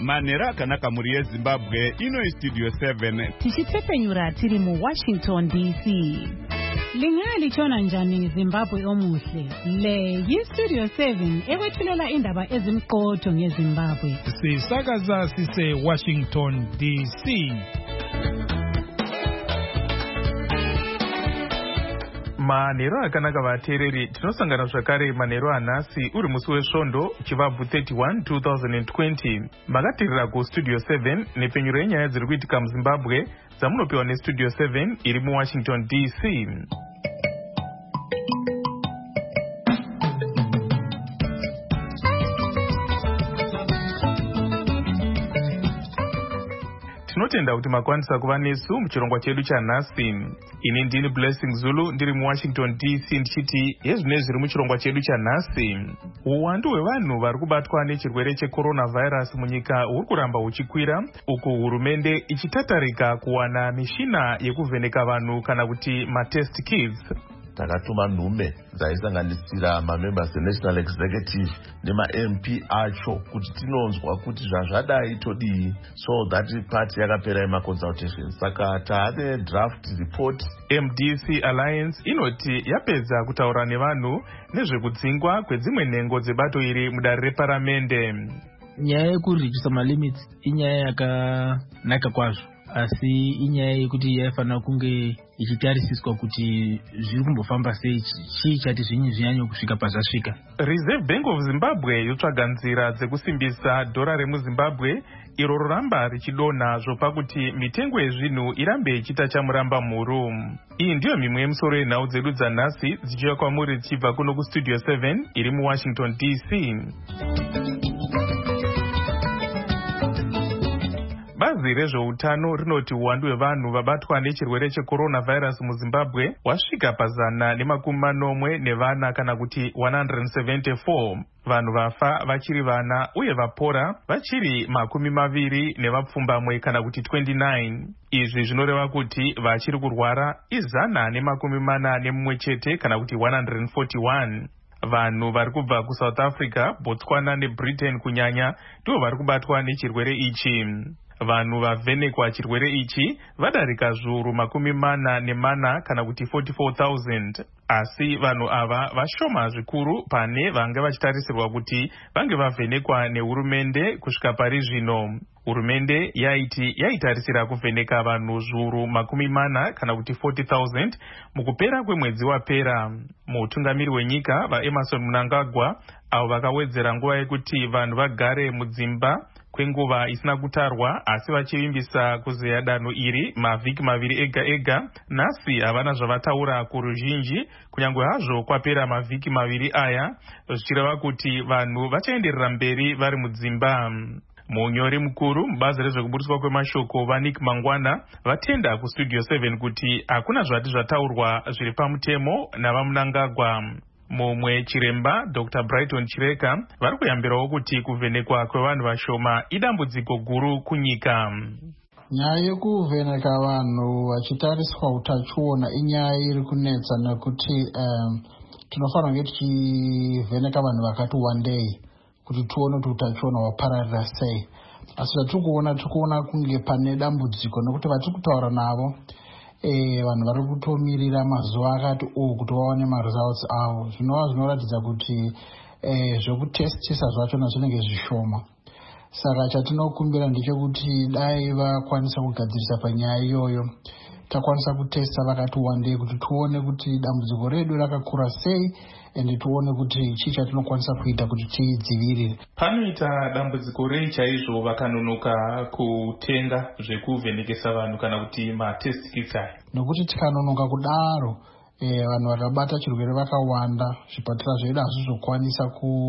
manhero akanaka muri yeZimbabwe. Ino iStudio 7 tichitsepenyura tiri mu Washington DC. Lingali chona njani Zimbabwe omuhle. Le yiStudio 7 ekwethulela indaba ezimqotho ngeZimbabwe. Sisakaza sise Washington DC. Manhero akanaka vateereri, tinosangana zvakare manhero anhasi uri musi wesvondo chivabvu 31 2020. Makateerera kuStudio 7 nepfenyuro yenyaya dziri kuitika muZimbabwe dzamunopiwa neStudio 7 iri muWashington DC. Tinotenda kuti makwanisa kuva nesu muchirongwa chedu chanhasi. Ini ndini Blessing Zulu ndiri muWashington DC ndichiti yezvinezvi zviri muchirongwa chedu chanhasi. Uwandu hwevanhu vari kubatwa nechirwere cheCoronavirus munyika huri kuramba huchikwira, uku hurumende ichitatarika kuwana mishina yekuvheneka vanhu kana kuti matest kits. Takatuma nhume dzaisanganisira mamembers eNational Executive nema-MP acho kuti tinonzwa kuti zvazvadai todii, so that part yakapera yemaconsultation. Saka taane draft report. MDC Alliance inoti yapedza kutaura nevanhu nezvekudzingwa kwedzimwe nhengo dzebato iri mudare reparamende. Nyaya yekurikisa malimits inyaya yakanaka kwazvo, asi inyaya yekuti yaifanira kunge ichitarisiswa kuti zviri kumbofamba sei, chii chati zvinyi zvinyanye kusvika pazvasvika. Reserve Bank of Zimbabwe yotsvaga nzira dzekusimbisa dhora remuZimbabwe iro roramba richidonha zvopa kuti mitengo yezvinhu irambe ichiita chamuramba mhuru. Iyi ndiyo mimwe yemusoro yenhau dzedu dzanhasi dzichiuya kwamuri dzichibva kuno kuStudio 7 iri muWashington DC. Bazi rezveutano rinoti uwandu hwevanhu vabatwa nechirwere cheCoronavirus muZimbabwe wasvika pa140 nevana kana kuti 174. Vanhu vafa vachiri vana uye vapora vachiri 20 nevapfumbamwe kana kuti 29. Izvi zvinoreva kuti vachiri kurwara 141 chete kana kuti 141. Vanhu vari kubva kuSouth Africa, Botswana neBritain kunyanya ndivo vari kubatwa nechirwere ichi. Vanhu vavhenekwa chirwere ichi vadarika zviuru 44 kana kuti 44,000. Asi vanhu ava vashoma zvikuru pane vange vachitarisirwa kuti vange vavhenekwa nehurumende kusvika pari zvino. Hurumende yaiti yaitarisira kuvheneka vanhu zviuru 40 kana kuti 40,000 mukupera kwemwedzi wapera. Mutungamiri wenyika vaEmmerson Mnangagwa avo vakawedzera nguva yekuti vanhu vagare mudzimba kwenguva isina kutarwa, asi vachivimbisa kuzeya danho iri mavhiki 2 ega ega. Nhasi havana zvavataura kuruzhinji kunyange hazvo kwapera mavhiki 2 aya, zvichireva kuti vanhu vachaenderera mberi vari mudzimba. Munyori mukuru mubazi rezvekuburiswa kwemashoko vaNick Mangwana vatenda kuStudio 7 kuti hakuna zvati zvataurwa zviri pamutemo navaMnangagwa. Mumwe chiremba Dr. Brighton Chireka vari kuyambirawo kuti kuvhenekwa kwevanhu vashoma idambudziko guru kunyika. Nyaya yekuvheneka vanhu vachitariswa utachiona inyaya iri kunetsa nekuti tinofanira kunge tichivheneka vanhu vakati wandei kuti tuone kuti utachiona wapararira sei. Asi tiri kuona kunge pane dambudziko nekuti vatiri kutaura navo vanhu vari kutomirira mazuva akati kuti vaone maresults avo. Zvinova zvinoratidza kuti zvekutestisa zvachona zvinenge zvishoma. Saka chatinokumbira ndechekuti dai vakwanisa kugadzirisa panyaya iyoyo, takwanisa kutesta vakati wandei kuti tuone kuti dambudziko redu rakakura sei ende tuone kuti chii chatinokwanisa kuita kuti tidzivirire. Panoita dambudziko rei chaizvo vakanonoka kutenga zvekuvhenekesa vanhu kana kuti matest kits aya? Nokuti tikanonoka kudaro vanhu vakabata chirwere vakawanda, zvipatara zvedu hazvizokwanisa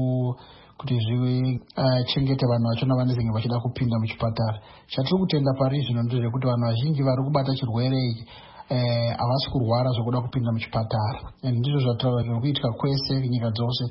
kuti zvichengete vanhu vachona vanenge vachida kupinda muchipatara. Chatiri kutenda pari zvino ndezvekuti vanhu vazhinji vari kubata chirwere ichi havasi kurwara zvokuda kupinda muchipatara. Ndizvo zvatiri kuitika kwese nyika dzose.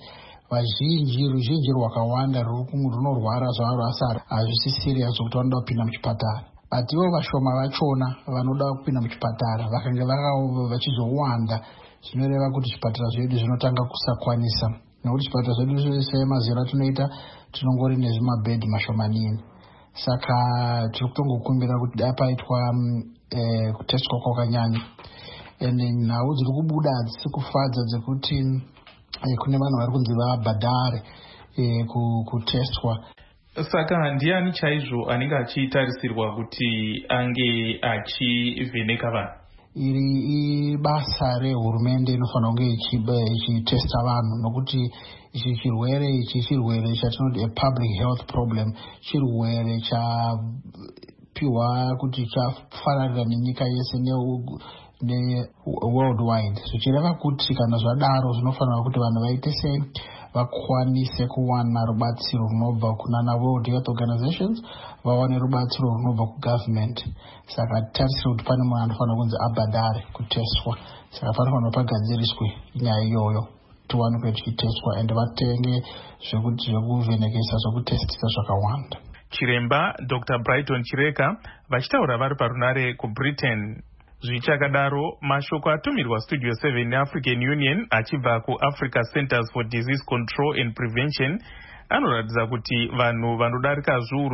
Ruzhinji rwakawanda runorwara zvaro asi hazvisi serious zvokuti vanoda kupinda muchipatara. But ivo vashoma vachona vanoda kupinda muchipatara vakange vachizowanda, zvinoreva kuti zvipatara zvedu zvinotanga kusakwanisa. Nekuti zvipatara zvedu semazuva atinoita tinongori nezvimabhedhi mashomanini. saka tiri kutongokumbira kuti dai paitwa kutestwa kwakanyanya. And nhau dziri kubuda hadzisi kufadza dzekuti kune vanhu vari kunzi vabhadhare kutestwa. Saka ndiani chaizvo anenge achitarisirwa kuti ange achivheneka vanhu? Iri basa rehurumende inofanira kunge ichitesta vanhu, nokuti ichi chirwere chatinoti a public health problem, chirwere chapiwa kuti chafararira nenyika yese worldwide. Zvichireva kuti kana zvadaro zvinofanira kuti vanhu vaite sei, vakwanise kuwana rubatsiro runobva kunana World Health Organizations, vawane rubatsiro runobva kugovernment. Saka tarisira kuti pane munhu anofanira kunzi abhadhare kutestwa. Saka panofanira pagadziriswe nyaya iyoyo tiwanikwe tichitestwa ende vatenge zvekuvhenekesa zvekutestisa zvakawanda. Chiremba Dr. Brighton Chireka vachitaura vari parunare kuBritain. Zvichakadaro, mashoko atumirwa Studio 7 neAfrican Union achibva kuAfrica Centers for Disease Control and Prevention anoratidza kuti vanhu vanodarika zviuru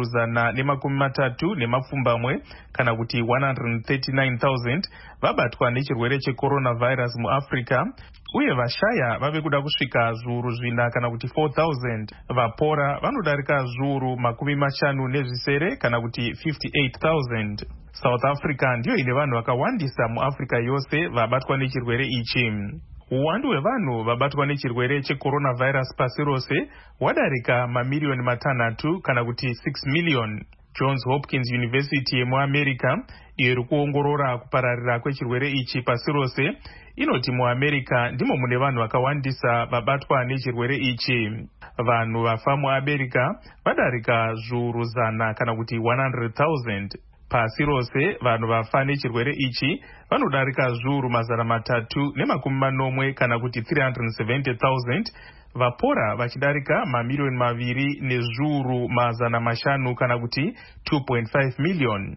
130 kana kuti 139,000 vabatwa nechirwere checoronavirus muAfrica, uye vashaya vave kuda kusvika zviuru 4 kana kuti 4,000. Vapora vanodarika zviuru 50 kana kuti 58,000. South Africa ndiyo ine vanhu vakawandisa muAfrica yose vabatwa nechirwere ichi. Uwandu hwevanhu vabatwa nechirwere checoronavirus pasi rose wadarika mamiliyoni 6 kana kuti 6 million. Johns Hopkins University yemuAmerica iyo iri kuongorora kupararira kwechirwere ichi pasi rose inoti muAmerica ndimo mune vanhu vakawandisa vabatwa nechirwere ichi. Vanhu vafa muAmerica vadarika zviuru 100 kana kuti 100,000. Pasi rose vanhu vafa nechirwere ichi vanodarika zviuru 340 kana kuti 370,000, vapora vachidarika mamiliyoni 2 nezviuru 500 kana kuti 2.5 million.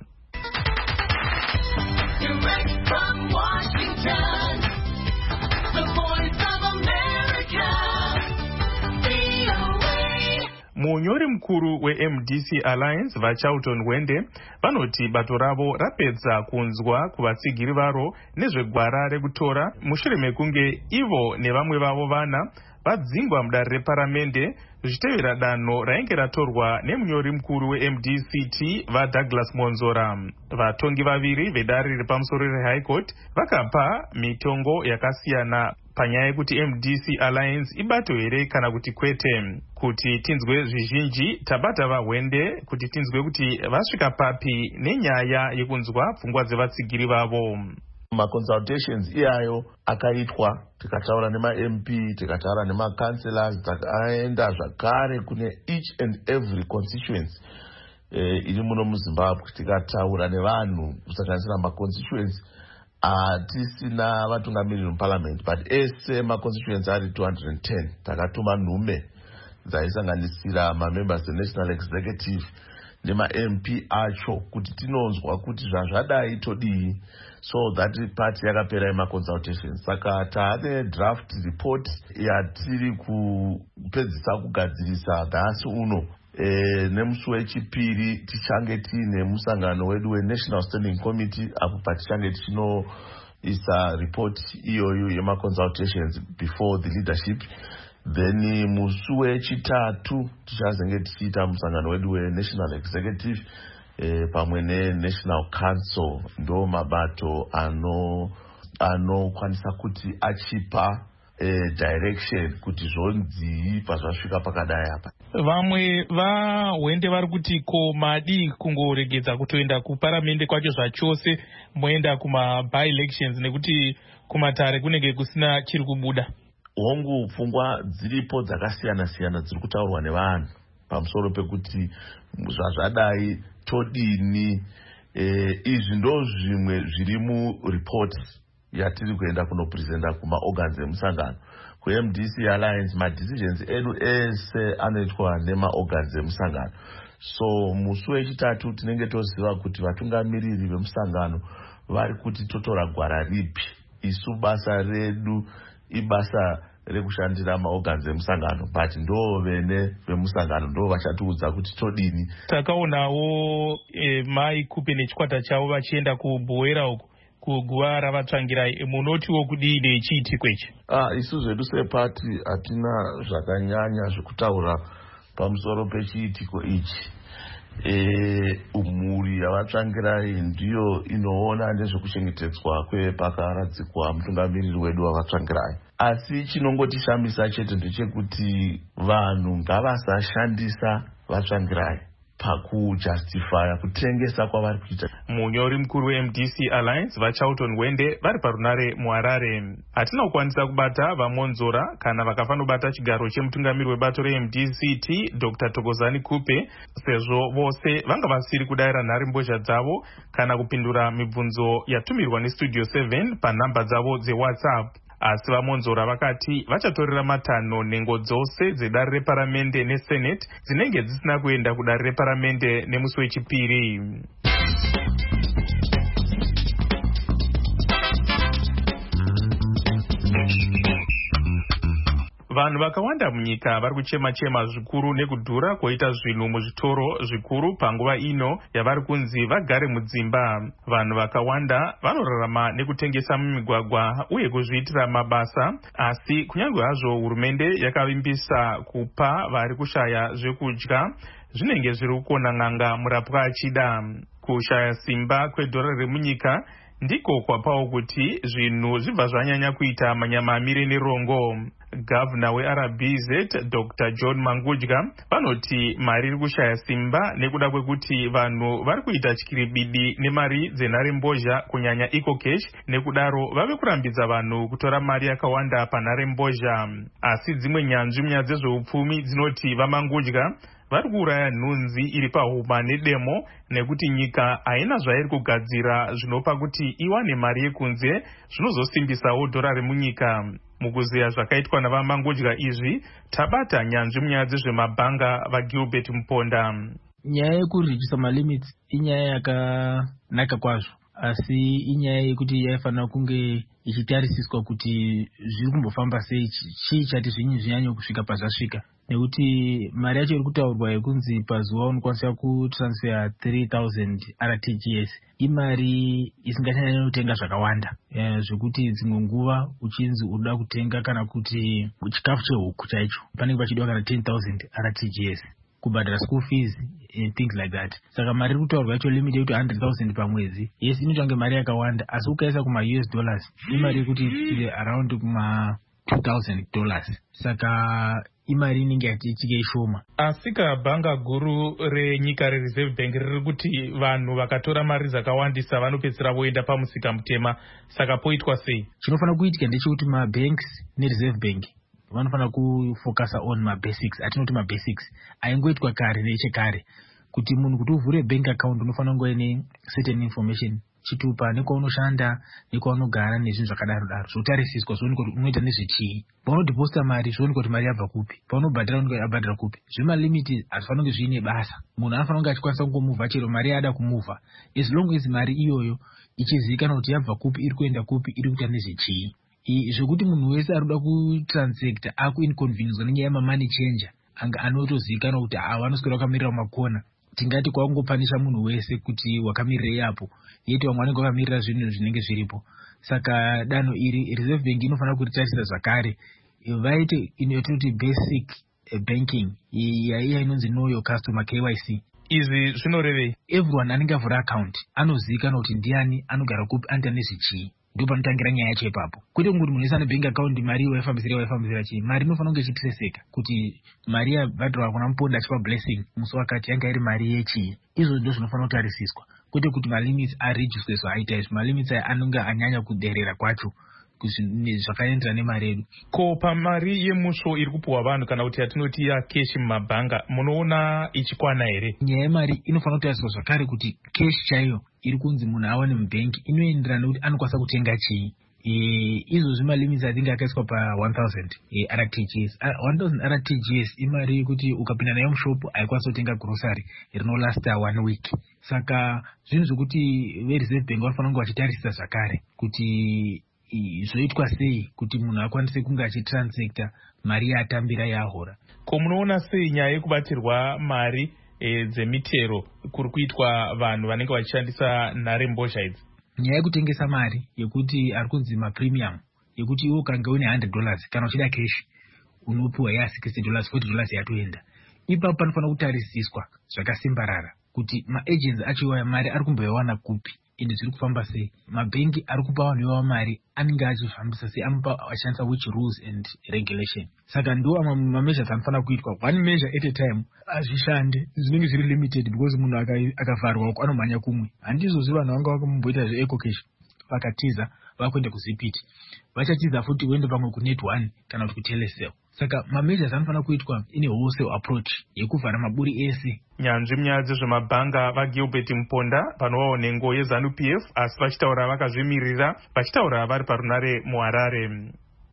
Munyori mukuru weMDC Alliance vaCharlton Wende vanoti bato ravo rapedza kunzwa kuvatsigiri varo nezvegwara rekutora mushure mekunge ivo nevamwe vavo vana vadzingwa mudare reparamende zvichitevera danho rainge ratorwa nemunyori mukuru weMDCT vaDouglas Monzora. Vatongi vaviri vedare repamusoro reHigh Court vakapa mitongo yakasiyana panyaya yekuti MDC Alliance ibato here kana kuti kwete. Kuti tinzwe zvizhinji tabata vaWende kuti tinzwe kuti vasvika papi nenyaya yekunzwa pfungwa dzevatsigiri vavo. Maconsultations iyayo akaitwa, tikataura nema-MP, tikataura nema-councillors, takaenda zvakare kune each and every constituency iri muno muZimbabwe, tikataura nevanhu kusanganisira maconstituency atisina vatungamiriri muparliament, but ese maconstituency ari 210 takatuma nhume dzaisanganisira mamembers eNational Executive nema-MP acho kuti tinonzwa kuti zvazvadai todii, so that party yakapera yemaconsultations. Saka taane draft report yatiri kupedzisa kugadzirisa nhasi uno. Nemusi wechipiri tichange tiine musangano wedu weNational Standing Committee apo patichange tichinoisa report iyoyo yemaconsultations before the leadership. Then musi wechitatu tichazenge tichiita musangano wedu weNational Executive pamwe neNational Council, ndo mabato anokwanisa kuti achipa direction kuti zvonzi pazvasvika pakadai apa. Vamwe vaWende vari kuti ko madi kungoregedza kutoenda kuparamende kwacho zvachose moenda kuma-by elections nekuti kumatare kunenge kusina chiri kubuda. Hongu pfungwa dziripo dzakasiyana-siyana dziri kutaurwa nevanhu pamusoro pekuti zvazvadai todini. Izvi ndo zvimwe zviri mureport yatiri kuenda kunopresenta kumaorgans emusangano. KuMDC Alliance madecisions edu ese anoitwa nemaorgans emusangano. So musi wechitatu tinenge toziva kuti vatungamiriri vemusangano vari kuti totora gwara ripi. Isu basa redu ibasa rekushandira maorgans emusangano, but ndo vene vemusangano ndo vachatiudza kuti todini. Takaonawo mai Kupe nechikwata chavo vachienda kubhoera uku kuguva ravatsvangirai, munotiwo kudii chiitiko ichi? Isu zvedu sepati hatina zvakanyanya zvekutaura pamusoro pechiitiko ichi. Umhuri yavatsvangirai ndiyo inoona nezvekuchengetedzwa kwepakaradzikwa mutungamiriri wedu wavatsvangirai. Asi chinongotishamisa chete ndechekuti vanhu ngavasashandisa vatsvangirai pakujustifya kutengesa kwavari kuita. Munyori mukuru weMDC Alliance vaCharlton Wende vari parunare muHarare. Hatina kukwanisa kubata vamonzora kana vakafanobata chigaro chemutungamiri webato reMDCT Dr. Thokozani Kupe, sezvo vose vanga vasiri kudaira nharembozha dzavo kana kupindura mibvunzo yatumirwa neStudio 7 panhamba dzavo dzeWhatsApp. Asi vamonzora vakati vachatorera matanho nhengo dzose dzedare reparamende neSenate dzinenge dzisina kuenda kudare reparamende nemusi wechipiri. Vanhu vakawanda munyika vari kuchema-chema zvikuru nekudhura kwoita zvinhu muzvitoro zvikuru panguva ino yavari kunzi vagare mudzimba. Vanhu vakawanda vanorarama nekutengesa mumigwagwa uye kuzviitira mabasa, asi kunyange hazvo hurumende yakavimbisa kupa vari kushaya zvekudya, zvinenge zviri kukona n'anga murapwa achida. Kushaya simba kwedhora remunyika ndiko kwapawo kuti zvinhu zvibva zvanyanya kuita manyama amire nerongo. Gavana weRBZ Dr. John Mangudya vanoti mari iri kushaya simba nekuda kwekuti vanhu vari kuita chikiribidi nemari dzenharembozha kunyanya EcoCash, nekudaro vave kurambidza vanhu kutora mari yakawanda panharembozha. Asi dzimwe nyanzvi munyaya dzezveupfumi dzinoti vaMangudya vari kuuraya nhunzi iri pahuma nedemo nekuti nyika haina zvairi kugadzira zvinopa kuti iwane mari yekunze zvinozosimbisawo dhora remunyika. Mukuziya zvakaitwa navaMangudya izvi, tabata nyanzvi munyaya dzezvemabhanga vaGilbert Muponda. Nyaya yekurijisa malimits inyaya yakanaka kwazvo, asi inyaya yekuti yaifanira kunge ichitarisiswa kuti zviri kumbofamba sei, chii chati zvinyi zvinyanye kusvika pazvasvika. Nekuti mari yacho iri kutaurwa yekunzi pazuva unokwanisa kutransfer 3000 RTGS, imari isingachanyanya kutenga zvakawanda, zvekuti dzimwe nguva uchinzi unoda kutenga kana kuti chikafu chehuku chaicho panenge pachidiwa kana 10,000 RTGS kubhadhara school fees and things like that. Saka mari iri kutaurwa yacho limit yekuti 100,000 pamwedzi. Yes, inoita kunge mari yakawanda, asi ukaisa kuma US dollars imari yekuti around kuma $2,000. Saka imari inenge yatichike ishoma. Asika bhanga guru renyika reReserve Bank riri kuti vanhu vakatora mari dzakawandisa vanopedzisira voenda pamusika mutema. Saka poitwa sei? Chinofanira kuitika ndechekuti mabanks neReserve Bank vanofanira kufocusa on mabasics. Atinoti mabasics aingoitwa kare nechekare, kuti munhu kuti uvhure bank account unofanira kunge ine certain information, chitupa nekwaunoshanda nekwaunogara nezvinhu zvakadaro daro, zvotarisiswa zvoonekwa kuti unoita nezvechii. Paunodhiposita mari zvoonekwa kuti mari yabva kupi, paunobhadhara unenge yabhadhara kupi. Zvimalimiti hazvifanira kunge zviine basa. Munhu anofanira kunge achikwanisa kungomuvha chero mari yaada kumuvha, as long as mari iyoyo ichizivikanwa kuti yabva kupi, iri kuenda kupi, iri kuita nezvechii. Zvekuti munhu wese ari kuda kutransacta akuinconvenience nenyaya yamamoney changer anga anotozivikanwa kuti vanoswera vakamirira mumakona. Tingati kwaungopanisha munhu wese kuti wakamirira yapo, yeti vamwe vanenge vakamirira zvinhu zvinenge zviripo. Saka danho iri Reserve Bank inofanira kuritarisa zvakare, vaite inototi basic banking yaiya inonzi know your customer, KYC. Izvi zvinorevei? Everyone anenge avhura account anozivikanwa kuti ndiani, anogara kupi, anoita nezvechii. Ndipo panotangira nyaya yacho ipapo. Kwete kungoti munhu wese ane bank account mari waifambisira chii. Mari inofanira kunge ichitreseka kuti mari yabhadharwa kuna Muponda achipa blessing musi wakati yanga iri mari yechii. Izvo ndizvo zvinofanira kutarisiswa. Kwete kuti malimits arijiswe zvaita izvi. Malimits aya anonge anyanya kuderera kwacho zvakaendera nemari yedu. Ko pamari yemusvo iri kupuwa vanhu kana kuti yatinoti yakeshi mumabhanga, munoona ichikwana here? Nyaya yemari inofanira kutariswa zvakare kuti keshi chaiyo iri kunzi munhu awane mubhengi inoenderana nekuti anokwanisa kutenga chii. Izvozvi malimits atinge akaiswa pa 1000 RTGS. 1000 RTGS imari yekuti ukapinda nayo mushopu haikwanisa kutenga grocery rinolasta 1 week. Saka zvinhu zvokuti veReserve Bank vanofanira kunge vachitarisisa zvakare kuti zvoitwa sei kuti munhu akwanise kunge achitransacta mari yaatambira yaahora. Ko munoona sei nyaya yekubatirwa mari dzemitero kuri kuitwa vanhu vanenge vachishandisa nhare mbozha idzi? Nyaya yekutengesa mari yekuti ari kunzi mapremium, yekuti iwo kange une $100 kana uchida cash unopiwa $60, $40 yatoenda. Ipapo panofanira kutarisiswa zvakasimbarara kuti maagents achiwaya mari ari kumboiwana kupi ende zviri kufamba sei. Mabhengi ari kupa vanhu ivava mari anenge achifambisa sei, achishandisa which rules and regulation. Saka ndiwo mameasures anofanira kuitwa, one measure at a time. Azvishande, zvinenge zviri limited because munhu akavharwa uko anomhanya kumwe. Handizvo vanhu vanga vakamboita zveeco cash vakatiza vakuenda kuzipiti, vachatiza futi uende pamwe kunet 1 kana kuti kutelesel. Saka mameasures anofanira kuitwa ine wholesale approach yekuvhara maburi ese. Nyanzvi munyaya dzezvemabhanga vaGilbert Muponda panovawo nhengo yeZANU-PF asi vachitaura vakazvimirira, vachitaura vari parunare muHarare.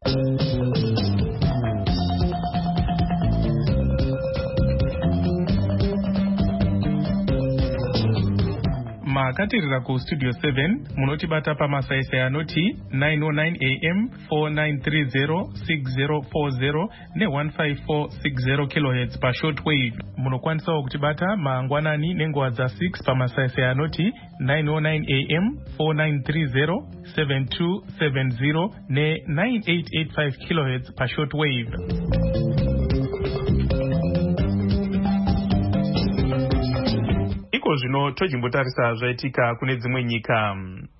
Makatirira kustudio 7 munotibata pamasaisai anoti 909 AM 4930 6040 ne15460 kHz pashortwave. Munokwanisawo kutibata mangwanani nenguva dza6 pamasaisai anoti 909 AM 4930 7270 ne9885 kHz pashortwave. Zvino tochimbotarisa zvaitika kune dzimwe nyika.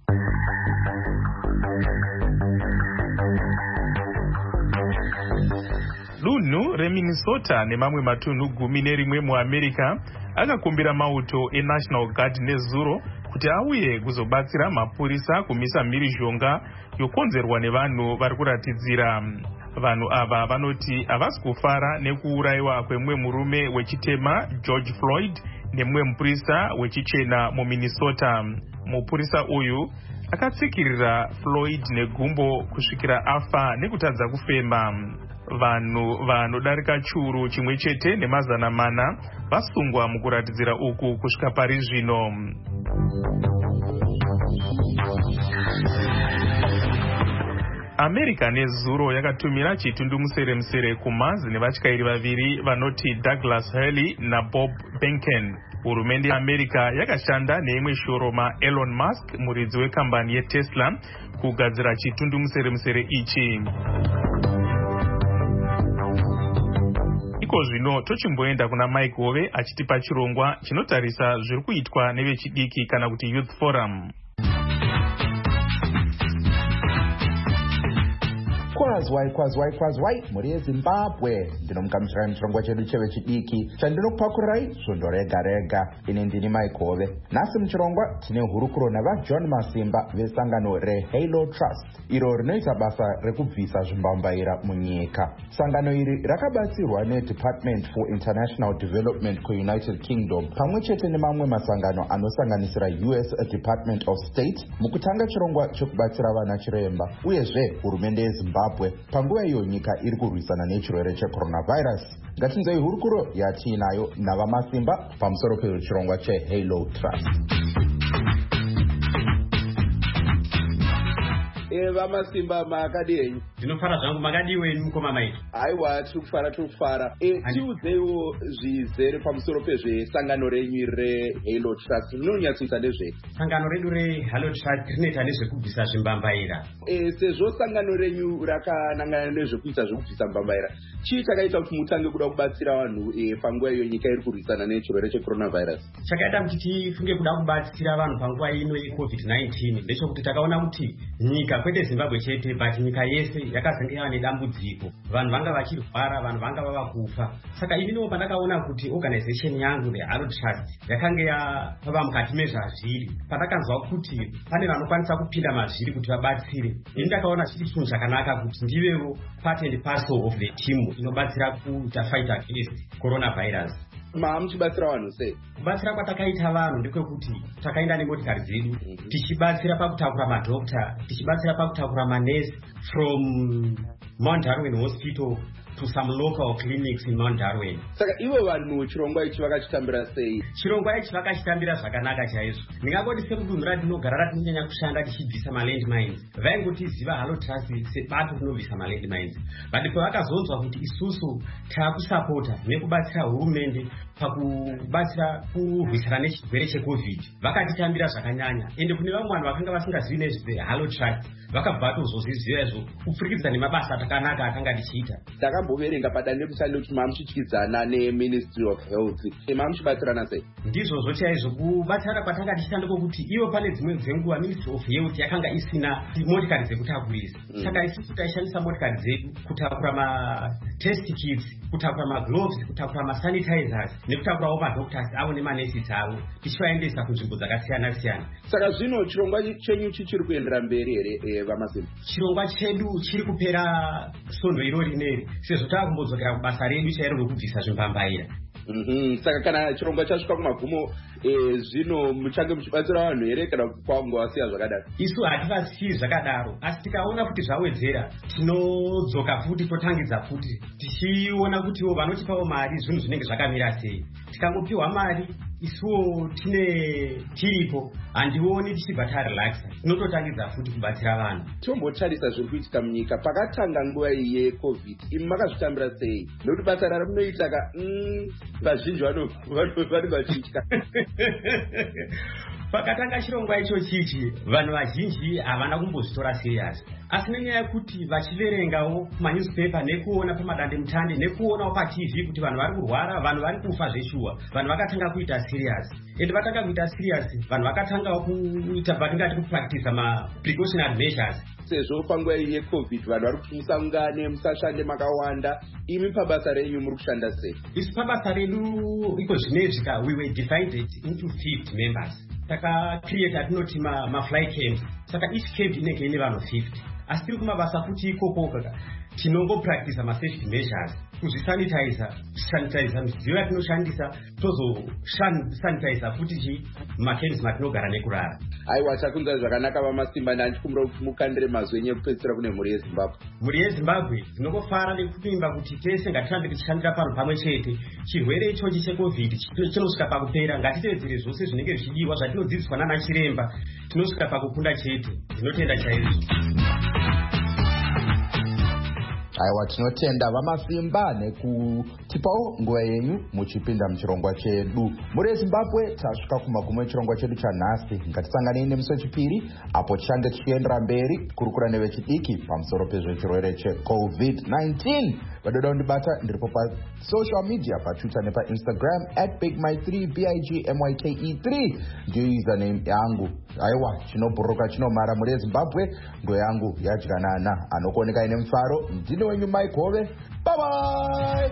Dunhu reMinnesota nemamwe matunhu 11 muAmerica akakumbira mauto eNational Guard nezuro kuti auye kuzobatsira mapurisa kumisa mhirizhonga yokonzerwa nevanhu vari kuratidzira. Vanhu ava vanoti havasi kufara nekuurayiwa kwemumwe murume wechitema George Floyd nemumwe mupurisa wechichena muMinnesota. Mupurisa uyu akatsikirira Floyd negumbo kusvikira afa nekutadza kufema. Vanhu vanodarika churu chimwe chete ne400 vasungwa mukuratidzira uku kusvika pari zvino. America nezuro yakatumira chitundumusere kuMars nevatyairi vaviri vanoti Douglas Hurley naBob Behnken. Hurumende yeAmerica yakashanda neimwe shoroma Elon Musk, muridzi wekambani yeTesla, kugadzira chitundumusere ichi. Iko zvino tochimboenda kuna Mike Hove achitipa chirongwa chinotarisa zviri kuitwa nevechidiki kana kuti Youth Forum. Kwazwai muri yeZimbabwe. Ndinomugamuchirai muchirongwa chedu chevechidiki chandinokupakurirai svondo rega. Ini ndini Mike Hove. Nhasi muchirongwa tine hurukuro navaJohn Masimba vesangano reHalo Trust, iro rinoita basa rekubvisa zvimbambaira munyika. Sangano iri rakabatsirwa neDepartment for International Development kuUnited Kingdom pamwe chete nemamwe masangano anosanganisira US Department of State mukutanga chirongwa chekubatsira vana chiremba. Uyezve hurumende yeZimbabwe panguva iyo nyika iri kurwisana nechirwere checoronavirus. Ngatinzei hurukuro yatiinayo navaMasimba pamusoro pechirongwa cheHalo Trust. VaMasimba makadi henyu? Ndinofara zvangu, makadi wenyu mukoma maiti? Aiwa, tikufara. Tiudzeiwo zvizere pamusoro pezvesangano renyu reHalo Trust. Munonyatsoita nezve? Sangano redu reHalo Trust rinoita nezvekubvisa zvimbambaira. Sezvo sangano renyu rakanangana nezvekuita zvekubvisa mbambaira, chii chakaita kuti mutange kuda kubatsira vanhu panguva iyo nyika iri kurwisana nechirwere checoronavirus? Chakaita kuti tifunge kuda kubatsira vanhu panguva ino yeCovid-19 ndechekuti takaona kuti nyika, kwete Zimbabwe chete, but nyika yese yakazenge yava nedambudziko. Vanhu vanga vachirwara, vanhu vanga vava kufa. Saka ininiwo pandakaona kuti organization yangu reHalo Trust yakange yava mukati mezvazviri, pandakanzwa kuti pane vanokwanisa kupinda mazviri kuti vabatsire, ini ndakaona chiri chinhu chakanaka kuti ndivewo part and parcel of the team inobatsira kuita fight against coronavirus. Muchibatsira vanhu sei? Kubatsira kwatakaita vanhu ndekwekuti takaenda nemotikari dzedu tichibatsira pakutakura madhokta, tichibatsira pakutakura manesi from Mount Darwin Hospital to some local clinics in Mount Darwin. Saka ivo vanhu chirongwa ichi vakachitambira sei? Chirongwa ichi vakachitambira zvakanaka chaizvo. Ndingangoti semudunhu ratinogara ratinonyanya kushanda tichibvisa malandmines, vaingotiziva Halo Trust sebato rinobvisa malandmines. But pavakazonzwa kuti isusu taakusapota nekubatsira hurumende pakubatsira kurwisana nechirwere cheCovid, vakatitambira zvakanyanya. Ende kune vamwe vanhu vakanga vasingazivi nezve Halo Trust vakabva vatozozviziva izvo kupfurikidza nemabasa akanaka akanga tichiita. Takamboverenga padandemutande kuti mamuchityidzana neMinistry of Health. Mamuchibatsirana sei? Ndizvozvo chaizvo kubatsirana kwatanga tichitanda kwokuti ivo pane dzimwe dzenguva Ministry of Health yakanga isina motikari dzekutakurisa. Saka isusu taishandisa motikari dzedu kutakura matest kits, kutakura magloves, kutakura masanitizers nekutakurawo madoctors avo nemanurses avo tichivaendesa kunzvimbo dzakasiyana siyana. Saka zvino chirongwa chenyu chichiri kuendera mberi here vaMasimba? Chirongwa chedu chiri kupera svondo irori neri sezvo taakumbodzokera kubasa redu chairo rokubvisa zvimbambaira. Saka kana chirongwa chasvika kumagumo zvino muchange muchibatsira vanhu here kana kwangowasiya zvakadaro? Isu hativasiyi zvakadaro, asi tikaona kuti zvawedzera tinodzoka futi totangidza futi tichiona kutiwo vanotipawo mari zvinhu zvinenge zvakamira sei. Tikangopiwa mari isuwo tiripo handioni tichibva tarelaxa, tinototangidza futi kubatsira vanhu. Tombotarisa zviri kuitika munyika pakatanga nguva iyi yeCovid, imi makazvitambira sei? Nokuti basa ramunoita vazhinji vanenge vachitya. Pakatanga chirongwa icho chichi vanhu vazhinji havana kumbozvitora serious, asi nenyaya yekuti vachiverengawo kumanewspaper nekuona pamadandemutande nekuonawo paTV kuti vanhu vari kurwara, vanhu vari kufa zveshuwa, vanhu vakatanga kuita serious. Ende vatanga kuita serious, vanhu vakatangawo kuita patingati kupractice precautionary measures. Sezvo panguva iyi yeCovid vanhu vari kuti musangane, musashande makawanda, imi pabasa renyu muri kushanda sei? Isu pabasa redu iko zvinezvika we were divided into 50 members. Takacreate atinoti mafly camps, saka each camp inenge ine vanhu 50. Asi tiri kumabasa kuti ikoko tinongopractice masafety measures, kuzvisanitizer midziyo yatinoshandisa, tozosanitizer futi macamps matinogara nekurara. Aiwa, takunzwa zvakanaka vaMasimba, ndandichikumbira kuti mukandire mazwi enyu ekupedzisira kune mhuri yeZimbabwe. Mhuri yeZimbabwe tinongofara nekuvimba kuti tese ngatirambe tichishandira panhu pamwe chete. Chirwere ichochi cheCovid chinosvika pakupera, ngatitedzere zvose zvinenge zvichidiwa zvatinodzidziswa nana chiremba, tinosvika pakukunda chete. Tinotenda chaizvo. Aiwa, tinotenda vaMasimba nekutipawo nguva yenyu muchipinda muchirongwa chedu. Muri yeZimbabwe tasvika kumagumo echirongwa chedu chanhasi. Ngatisanganei nemusi wechipiri apo tichange tichiendera mberi kurukura nevechidiki pamusoro pezvechirwere cheCovid-19. Vadoda kundibata ndiripo pasocial media, paTwitter nepaInstagram @BigMy3 BIGMYKE3 ndiyo username yangu. Aiwa, chinobhuruka chinomara. Muri yeZimbabwe ndo yangu yadyanana, anokuoneka ine mufaro. Ndine wenyu Mike Hove. Bye bye.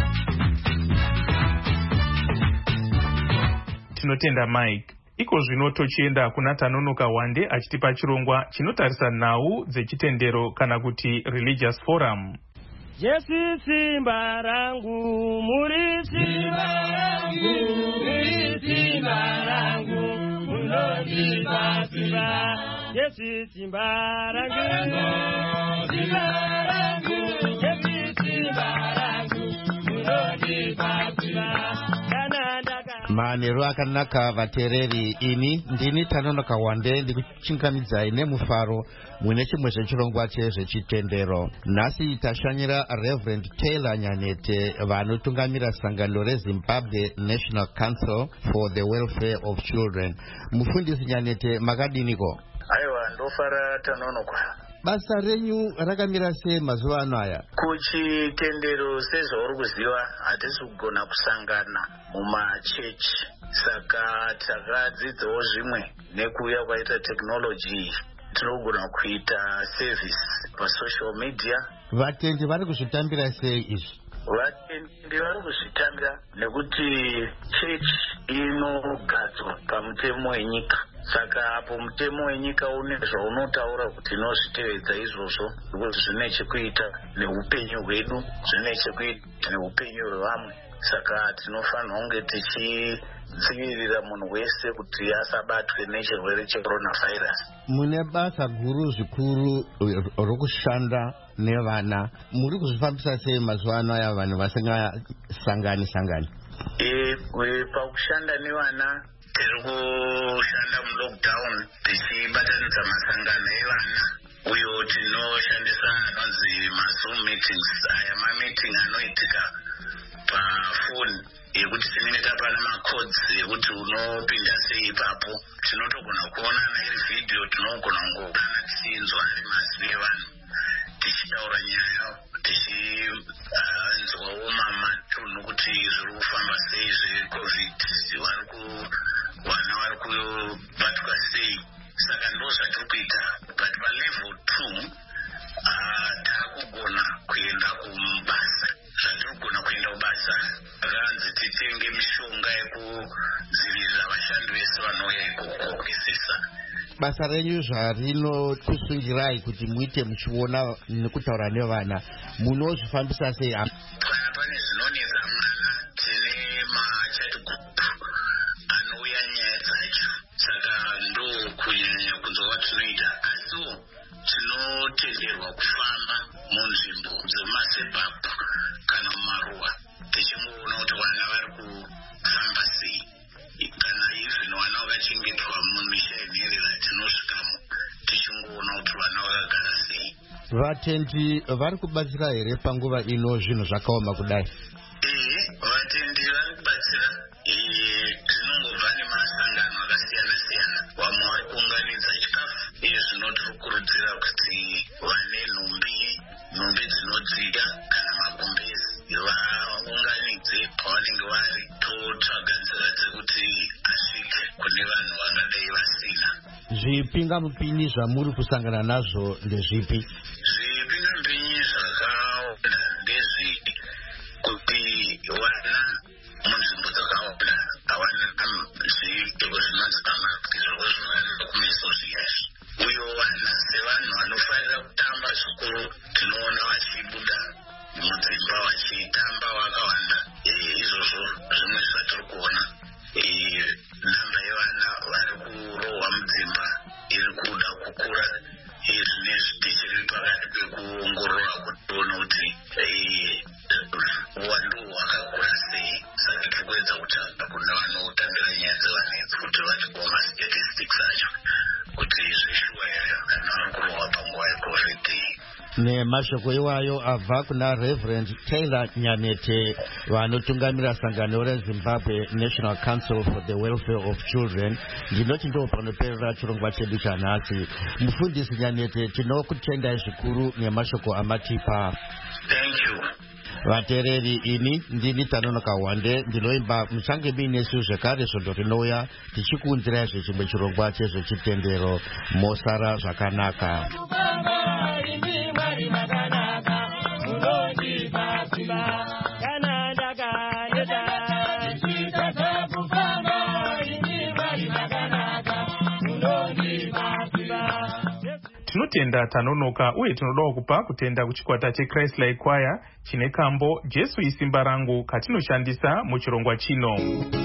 Tinotenda Mike. Iko zvino tochienda kuna Tanonoka Wande achitipa chirongwa chinotarisa nhau dzechitendero kana kuti religious forum. Jesu simba rangu, muri simba rangu, muri simba rangu, munodipa simba. Jesu simba rangu, simba rangu, Jesu simba rangu, munodipa simba. Manheru akanaka vateereri, ini ndini Tanonoka Wande ndikuchingamidzai nemufaro mune chimwe zvechirongwa chezvechitendero. Nhasi tashanyira Reverend Taylor Nyanete vanotungamira sangano reZimbabwe National Council for the Welfare of Children. Mufundisi Nyanete, makadiniko? Aiwa, ndofara Tanonoka. Basa renyu rakamira sei mazuva ano aya? Kuchitendero sezvauri kuziva hatisi kugona kusangana mumachechi, saka takadzidzawo zvimwe nekuuya kwaita technology. Tinogona kuita service pasocial media. Vatendi vari kuzvitambira sei izvi? Vatendi vari kuzvitambira nekuti chechi inogadzwa pamutemo wenyika, saka apo mutemo wenyika une zvaunotaura kuti inozvitevedza izvozvo, kuti zvine chekuita neupenyu hwedu, zvine chekuita neupenyu hwevamwe. saka tinofanira kunge tichidzivirira munhu wese kuti asabatwe nechirwere checoronavirus. Mune basa guru zvikuru rokushanda nevana, muri kuzvifambisa sei mazuva ano aya vanhu vasingasangani? Pakushanda nevana tiri kushanda mulockdown tichibatanidza masangano evana, uyo tinoshandisa anonzi mazoom meetings, aya mameeting anoitika pafoni yekuti tinenge tapana macodes yekuti unopinda sei ipapo, tinotogona kuonana iri vhidhiyo, tinogona kungopana tichinzwa ari mazwi evanhu tichitaura nyaya, tichinzwawo matunhu kuti zviri kufamba sei zvecovid, vana vari kubatwa sei. Saka ndo zvatiri kuita, but palevel 2 takugona kuenda kumabasa. Zvatiri kugona kuenda kubasa ranzi titenge mishonga yekudzivirira vashandi vese vanouya ikoko kuisisa. Basa renyu zvarinokusungirai kuti muite muchiona nekutaura nevana, munozvifambisa sei? Pane zvinonetsa mwana, tine machat group anouya nyaya dzacho, saka ndo kunyanya kunzwa kwatinoita. Asiwo tinotenderwa kufamba munzvimbo dzemumasebhabhu kana mumaruwa tichingoona kuti vana vari kufamba sei. Kana izvino vana vakachengetwa mumisha inherera tinosvikamo tichingoona kuti vana vakagara sei. Vatendi vari kubatsira here panguva ino zvinhu zvakaoma kudai? Vatendi vari kubatsira, zvinongobva nemasangano akasiyana siyana. Vamwe vari kuunganidza chikafu, zvino tiri kukurudzira kuti vane nhumbi dzinodzika kana magumbezi vaunganidze pavanenge vari, totsvaga nzira dzekuti asvike kune vanhu vangadai vasina. Zvipingamupini zvamuri kusangana nazvo ndezvipi? Zvipingamupini zvakawanda ndezviti kuti vana munzvimbo dzakawanda hawana zviitiko zvinonzikama zvirwere zvinowanikwa kumeso zviyaizvi, uye vana sevanhu vanofanira kutamba zvikuru tinoona vachibuda mudzimba vachitamba vakawanda. Izvozvo zvimwe zvatiri kuona. Namba yevana vari kurohwa mudzimba iri kuda kukura, zvinezvi tichiri pakati pekuongorora kuti tione kuti uwandu hwakakura sei. Saka tiri kuedza kutaura kune vanotambira nyaya dzevanedzi kuti vachikuwa mastatistics acho kuti zvishuwa here kana vari kurohwa panguva yecovid. Nemashoko iwayo abva kuna Reverend Taylor Nyanete, vanotungamira sangano reZimbabwe National Council for the Welfare of Children. Ndinoti ndo panoperera chirongwa chedu chanhasi. Mufundisi Nyanete, tinokutendai zvikuru nemashoko amatipa. Thank you. Vatereri, ini ndini Tanonoka Wande, ndinoimba muchange binesu zvekare svondo rinouya tichikunzirai zvechimwe chirongwa chezvechitendero. Mosara zvakanaka. Tinotenda Tanonoka uye tinodawo kupa kutenda kuchikwata cheChrist Like Choir chine kambo Jesu isimba rangu katinoshandisa muchirongwa chino.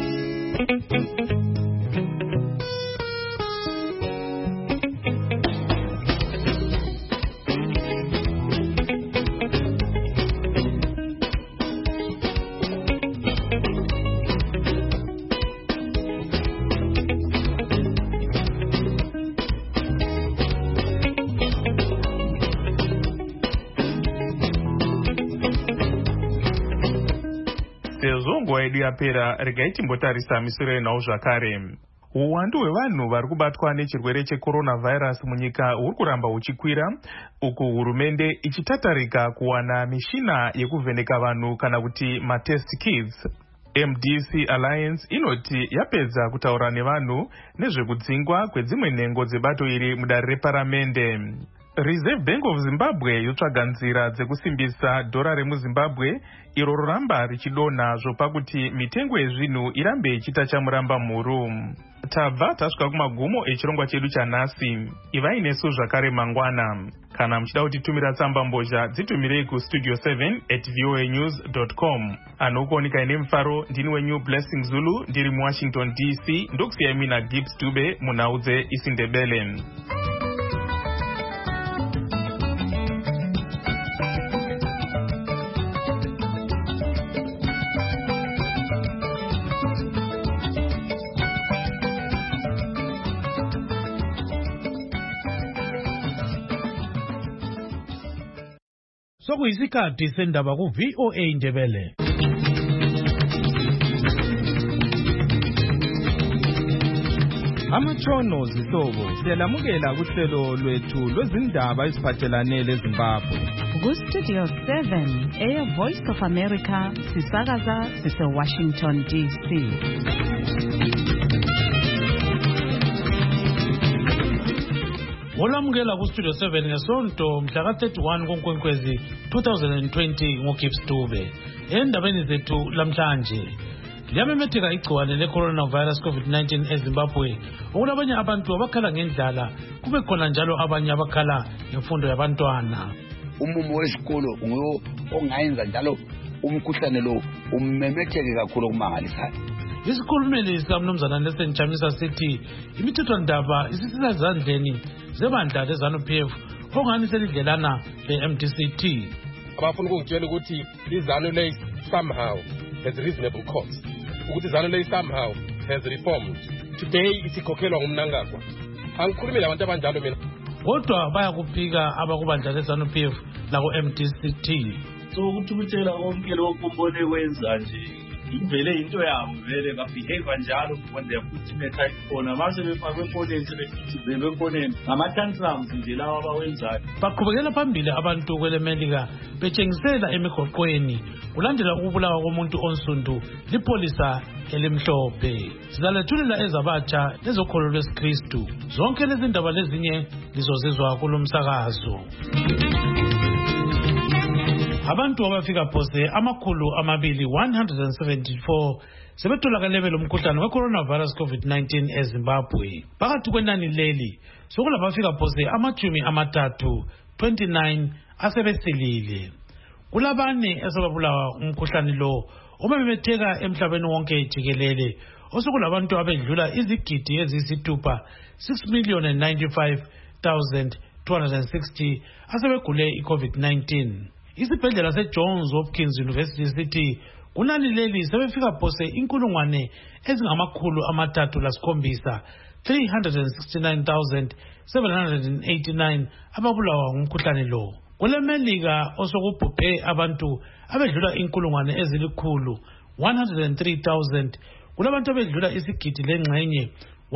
Nguva yedu yapera, regai timbotarisa misoro nawo zvakare. Uwandu hwevanhu vari kubatwa nechirwere checoronavirus munyika huri kuramba huchikwira, uku hurumende ichitatarika kuwana mishina yekuvheneka vanhu kana kuti matest kits. MDC Alliance inoti yapedza kutaura nevanhu nezvekudzingwa kwedzimwe nhengo dzebato iri mudare reparamende. Reserve Bank of Zimbabwe yotsvaga nzira dzekusimbisa dhora remuZimbabwe iro roramba richidonha zvopa kuti mitengo yezvinhu irambe ichita chamuramba mhuru. tabva tasvika kumagumo echirongwa chedu chanhasi. Ivai nesu zvakare mangwana. Kana muchida kutitumira tsamba mbozha dzitumirei kustudio 7@voanews.com. Anokuoneka ine mufaro ndini wenyu Blessing Zulu ndiri muWashington DC. Ndokusiyai mina Gibbs Dube munhau dzeIsindebele. Sokuyisikhathi sendaba ku-VOA Indebele. Amatshono zihlobo siyalamukela kuhlelo lwethu lwezindaba eziphathelane leZimbabwe. Ku-Studio 7 eyeVoice of America sisakaza sise-Washington DC. Olamukela ku-Studio 7 ngesonto mhla ka-31 kuNkwenkwezi 2020 ngoGibbs Dube. Endabeni zethu lamhlanje liyamemetheka igciwane le-coronavirus COVID-19 eZimbabwe. Okulabanye abantu abakhala ngendlala, kube khona njalo abanye abakhala ngemfundo yabantwana. Umumo wesikolo nguwo ongayenza njalo umkhuhlane lo umemetheke kakhulu okumangalisayo. Isikhulumeli sikaMnumzana Nelson Chamisa sithi imithethwandaba isisila ezandleni zebandla leZANU-PF ongani selidlelana le-MDCT. Abafuna ukungitshela ukuthi iZANU le somehow has reasonable cause, ukuthi iZANU le somehow has reformed. Today isikhokhelwa ngumNangagwa. Angikhulumi labantu abanjalo mina. Kodwa bayakuphika abakubandla leZANU-PF lako-MDCT. So ukuthukuthela konke lokho mbone kwenza nje ivele into yabo vele babehave njalo when they put in a tight corner mase befakwe efoneni sebefike efoneni ngama-tantrums nje lawa abawenzayo. Baqhubekela phambili abantu kwelemelika betshengisela emigoqweni kulandela ukubulawa komuntu onsundu lipolisa elimhlophe. Sizalethulela ezabatsha lezokholo lwesikristu. Zonke lezi ndaba lezinye lizozizwa kulo msakazo. Abantu abafika phose 274 sebetholakale belomkhuhlane we-coronavirus COVID-19 eZimbabwe. Phakathi kwenani leli sokulabafika phose 29 asebesilile. Kulabane esebabulawa umkhuhlane lo omemetheka emhlabeni wonke jikelele. Osokulabantu abedlula izigidi eziyisithupha 6,095,260 asebegule i-COVID-19. Isibhedlela seJohns Hopkins University sithi kunani leli sebefika phose 369,789 ababulawa ngumkhuhlane lo. KuleMelika osokubhubhe abantu abedlula 103,000 kulabantu abedlula isigidi lengxenye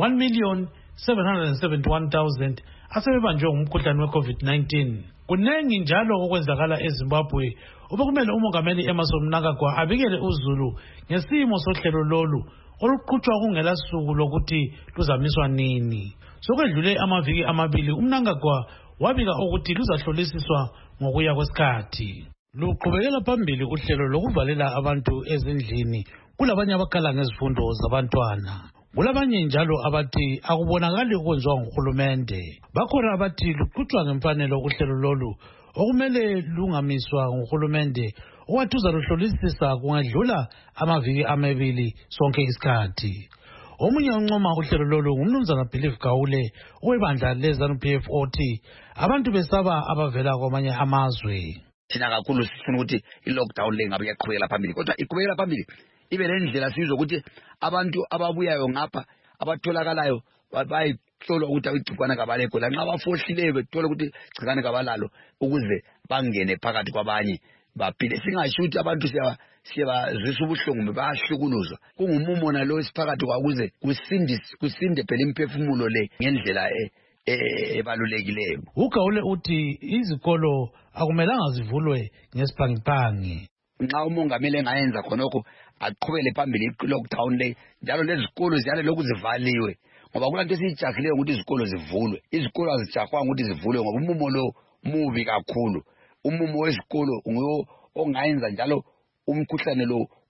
1,771,000 asebebanjwe ngumkhuhlane we-COVID-19. Kunengi njalo okwenzakala eZimbabwe. Obekumele umongameli Emmerson Mnangagwa abikele uZulu ngesimo sohlelo lolu oluqhutshwa kungela suku lokuthi luzamiswa nini. Sokwedlule amaviki amabili uMnangagwa wabika ukuthi luzahlolisiswa ngokuya kwesikhathi. Luqhubekela phambili uhlelo lokuvalela abantu ezindlini kulabanye abakhala ngezifundo zabantwana. Kulabanye njalo abathi akubonakali ukwenziwa nguhulumende. Bakhona abathi luqhutshwa ngemfanelo uhlelo lolu okumele lungamiswa nguhulumende owathuza luhlolisisa kungadlula amaviki amabili sonke isikhathi. Omunye uncoma uhlelo lolu ngumnumzana Belief Gawule owebandla leZANU-PF othi abantu besaba abavela kwamanye amazwe. Thina kakhulu sifuna ukuthi i-lockdown le ngabe iyaqhubekela phambili, kodwa iqhubekela phambili ibe nendlela sizwe ukuthi abantu ababuyayo ngapha abatholakalayo bayihlolwa ukuthi igcikwane kabalekho lanxa abafohlileyo bethola ukuthi igcikwane kabalalo ukuze bangene phakathi kwabanye baphile. Singasho ukuthi abantu siyabazwisa ubuhlungu bayahlukuluzwa. Kungumumo nalo esiphakathi kwakuze kusinde phela imphefumulo le ngendlela ebalulekileyo. Ugawule uthi izikolo akumelanga zivulwe ngesiphangi. Nxa umongameli engayenza khonokho aqhubele phambili i-lockdown le njalo lezikolo ziyale lokhu zivaliwe ngoba kulanto esiyijahileyo ukuthi izikolo zivulwe. Izikolo azijahwanga ukuthi zivulwe ngoba umumo lo mubi kakhulu. Umumo wesikolo nguwo ongayenza njalo umkhuhlane lo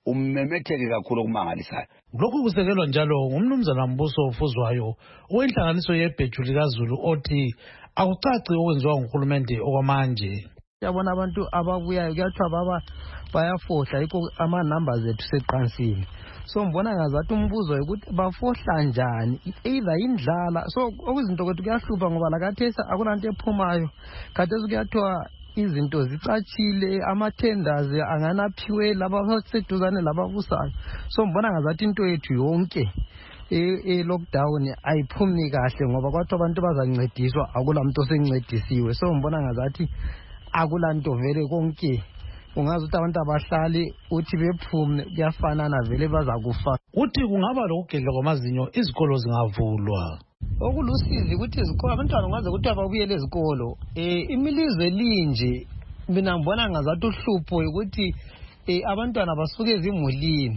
umemetheke kakhulu okumangalisayo. Lokhu kusekelwa njalo ngumnumzana Mbuso Ofuzwayo owenhlanganiso yebheju likaZulu othi akucaci okwenziwa nguhulumende okwamanje. Yabona abantu ababuyayo kuyathiwa bayafohla yikho ama-numbers ethu seqansile. So mbona ngazathi umbuzo ukuthi bafohla njani, either indlala. So okuzinto kwethu kuyahlupha ngoba lakathesa akulanto ephumayo. Khathesi kuyathiwa izinto zicatshile, ama-tenders anganaphiwe laba abaseduzane lababusayo. So mbona ngazathi into yethu yonke lockdown ayiphumi kahle ngoba kwathiwa abantu bazancediswa, akulamuntu osencedisiwe. So mbona ngazathi akulanto vele konke ungazi ukuthi abantu abahlali uthi bephume kuyafanana vele bazakufa. Uthi kungaba lokugedla kwamazinyo izikolo zingavulwa. Okulusizi ukuthi izikolo abantwana ngaze ukuthi ababuyele ezikolo. Imilizwe linje mina ngibona ngazathi uhlupho ukuthi abantwana basuke ezimulini.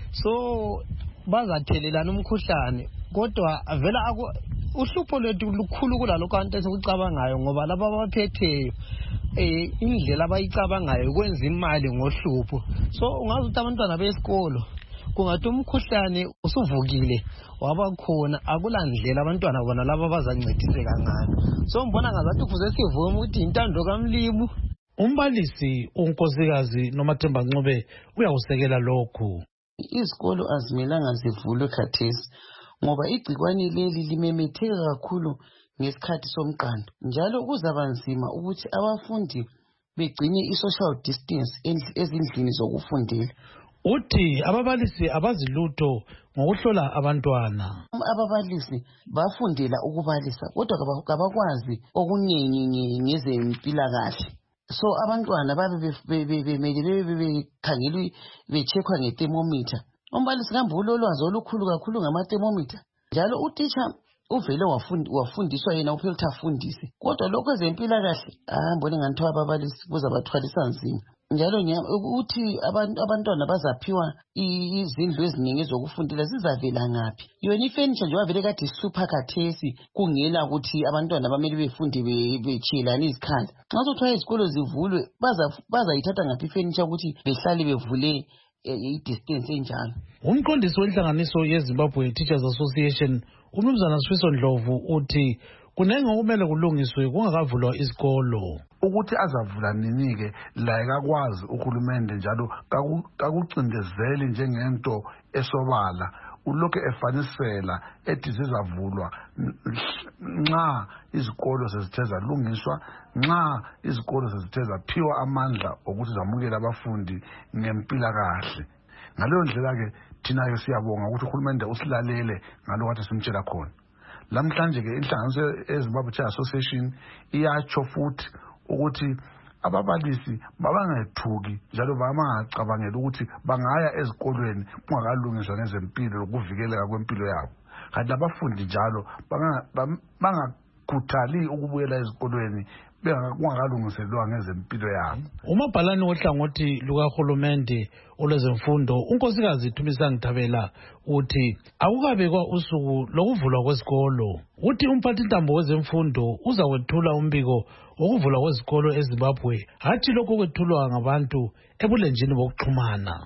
So bazathelelana umkhuhlane kodwa vela uhlupho lwethu lukhulu kulalokho abantu esikucabangayo ngoba laba abaphetheyo indlela abayicabangayo ukwenza imali ngohlupho. So ungazi ukuthi abantwana besikolo kungathi umkhuhlane usuvukile wabakhona akulandlela abantwana bona laba bazancediseka ngani. So ngibona ngazathi kufuze sivume ukuthi intando kaMlimu. Umbalisi uNkosikazi Nomathemba Ncube uyawusekela lokhu. Izikolo azimelanga zivulwe khathesi ngoba igcikwane leli limemetheka kakhulu ngesikhathi somqando, njalo kuzaba nzima ukuthi abafundi begcine i-social distance ezindlini zokufundela. Uthi ababalisi abazilutho ngokuhlola abantwana. Ababalisi bafundela ukubalisa kodwa kabakwazi okuningi ngezempilakahle. So abantwana babe bemele bekhangelwe becheckwa nge-thermometer. Umbalisi kambe ulolwazi olukhulu kakhulu ngama-thermometer, njalo utitsha uvele wafundiswa yena uphela ukuthi afundise. Kodwa lokho ezempilakahle mbona ngani ababalisi kuzabathwalisa nzima. Njalo ukuthi abantwana bazaphiwa izindlu eziningi ezokufundela zizavela ngaphi? Yona ifurniture nje wavele kade ihlupha khathesi kungela ukuthi abantwana bamele befunde bechiyelana izikhala. Nxa kuthiwa izikolo zivulwe bazayithatha ngaphi ifurniture ukuthi behlale bevule i-distance enjalo? Umqondisi wenhlanganiso yeZimbabwe Teachers Association uMnumzana Sifiso Ndlovu uthi kunenge okumele kulungiswe kungakavulwa isikolo. Ukuthi azavula nini-ke la ekakwazi uhulumende njalo kakucindezeli njengento esobala ulokhu efanisela ethi zizavulwa nxa izikolo sezithe zalungiswa, nxa izikolo sezithe zaphiwa amandla okuthi zamukela abafundi ngempilakahle. Ngaleyo ndlela-ke thina-ke siyabonga ukuthi uhulumende usilalele ngalokho kade simtshela khona. Lamhlanje-ke inhlanganiso yeZimbabwe Teachers Association iyatsho futhi ukuthi ababalisi babangethuki njalo bangacabangela ukuthi bangaya ezikolweni kungakalungiswa ngezempilo lokuvikeleka kwempilo yabo. Kanti abafundi njalo bangakhuthali ukubuyela ezikolweni kungakalungiselwa ngezempilo yabo. Umabhalane wohlangothi lukahulumende olwezemfundo uNkosikazi Thumisani Thabela uthi akukabekwa usuku lokuvulwa kwesikolo. Uthi umphathintambo wezemfundo uzakwethula umbiko wokuvulwa kwezikolo eZimbabwe, hathi lokho kwethulwa ngabantu ebulenjini bokuxhumana.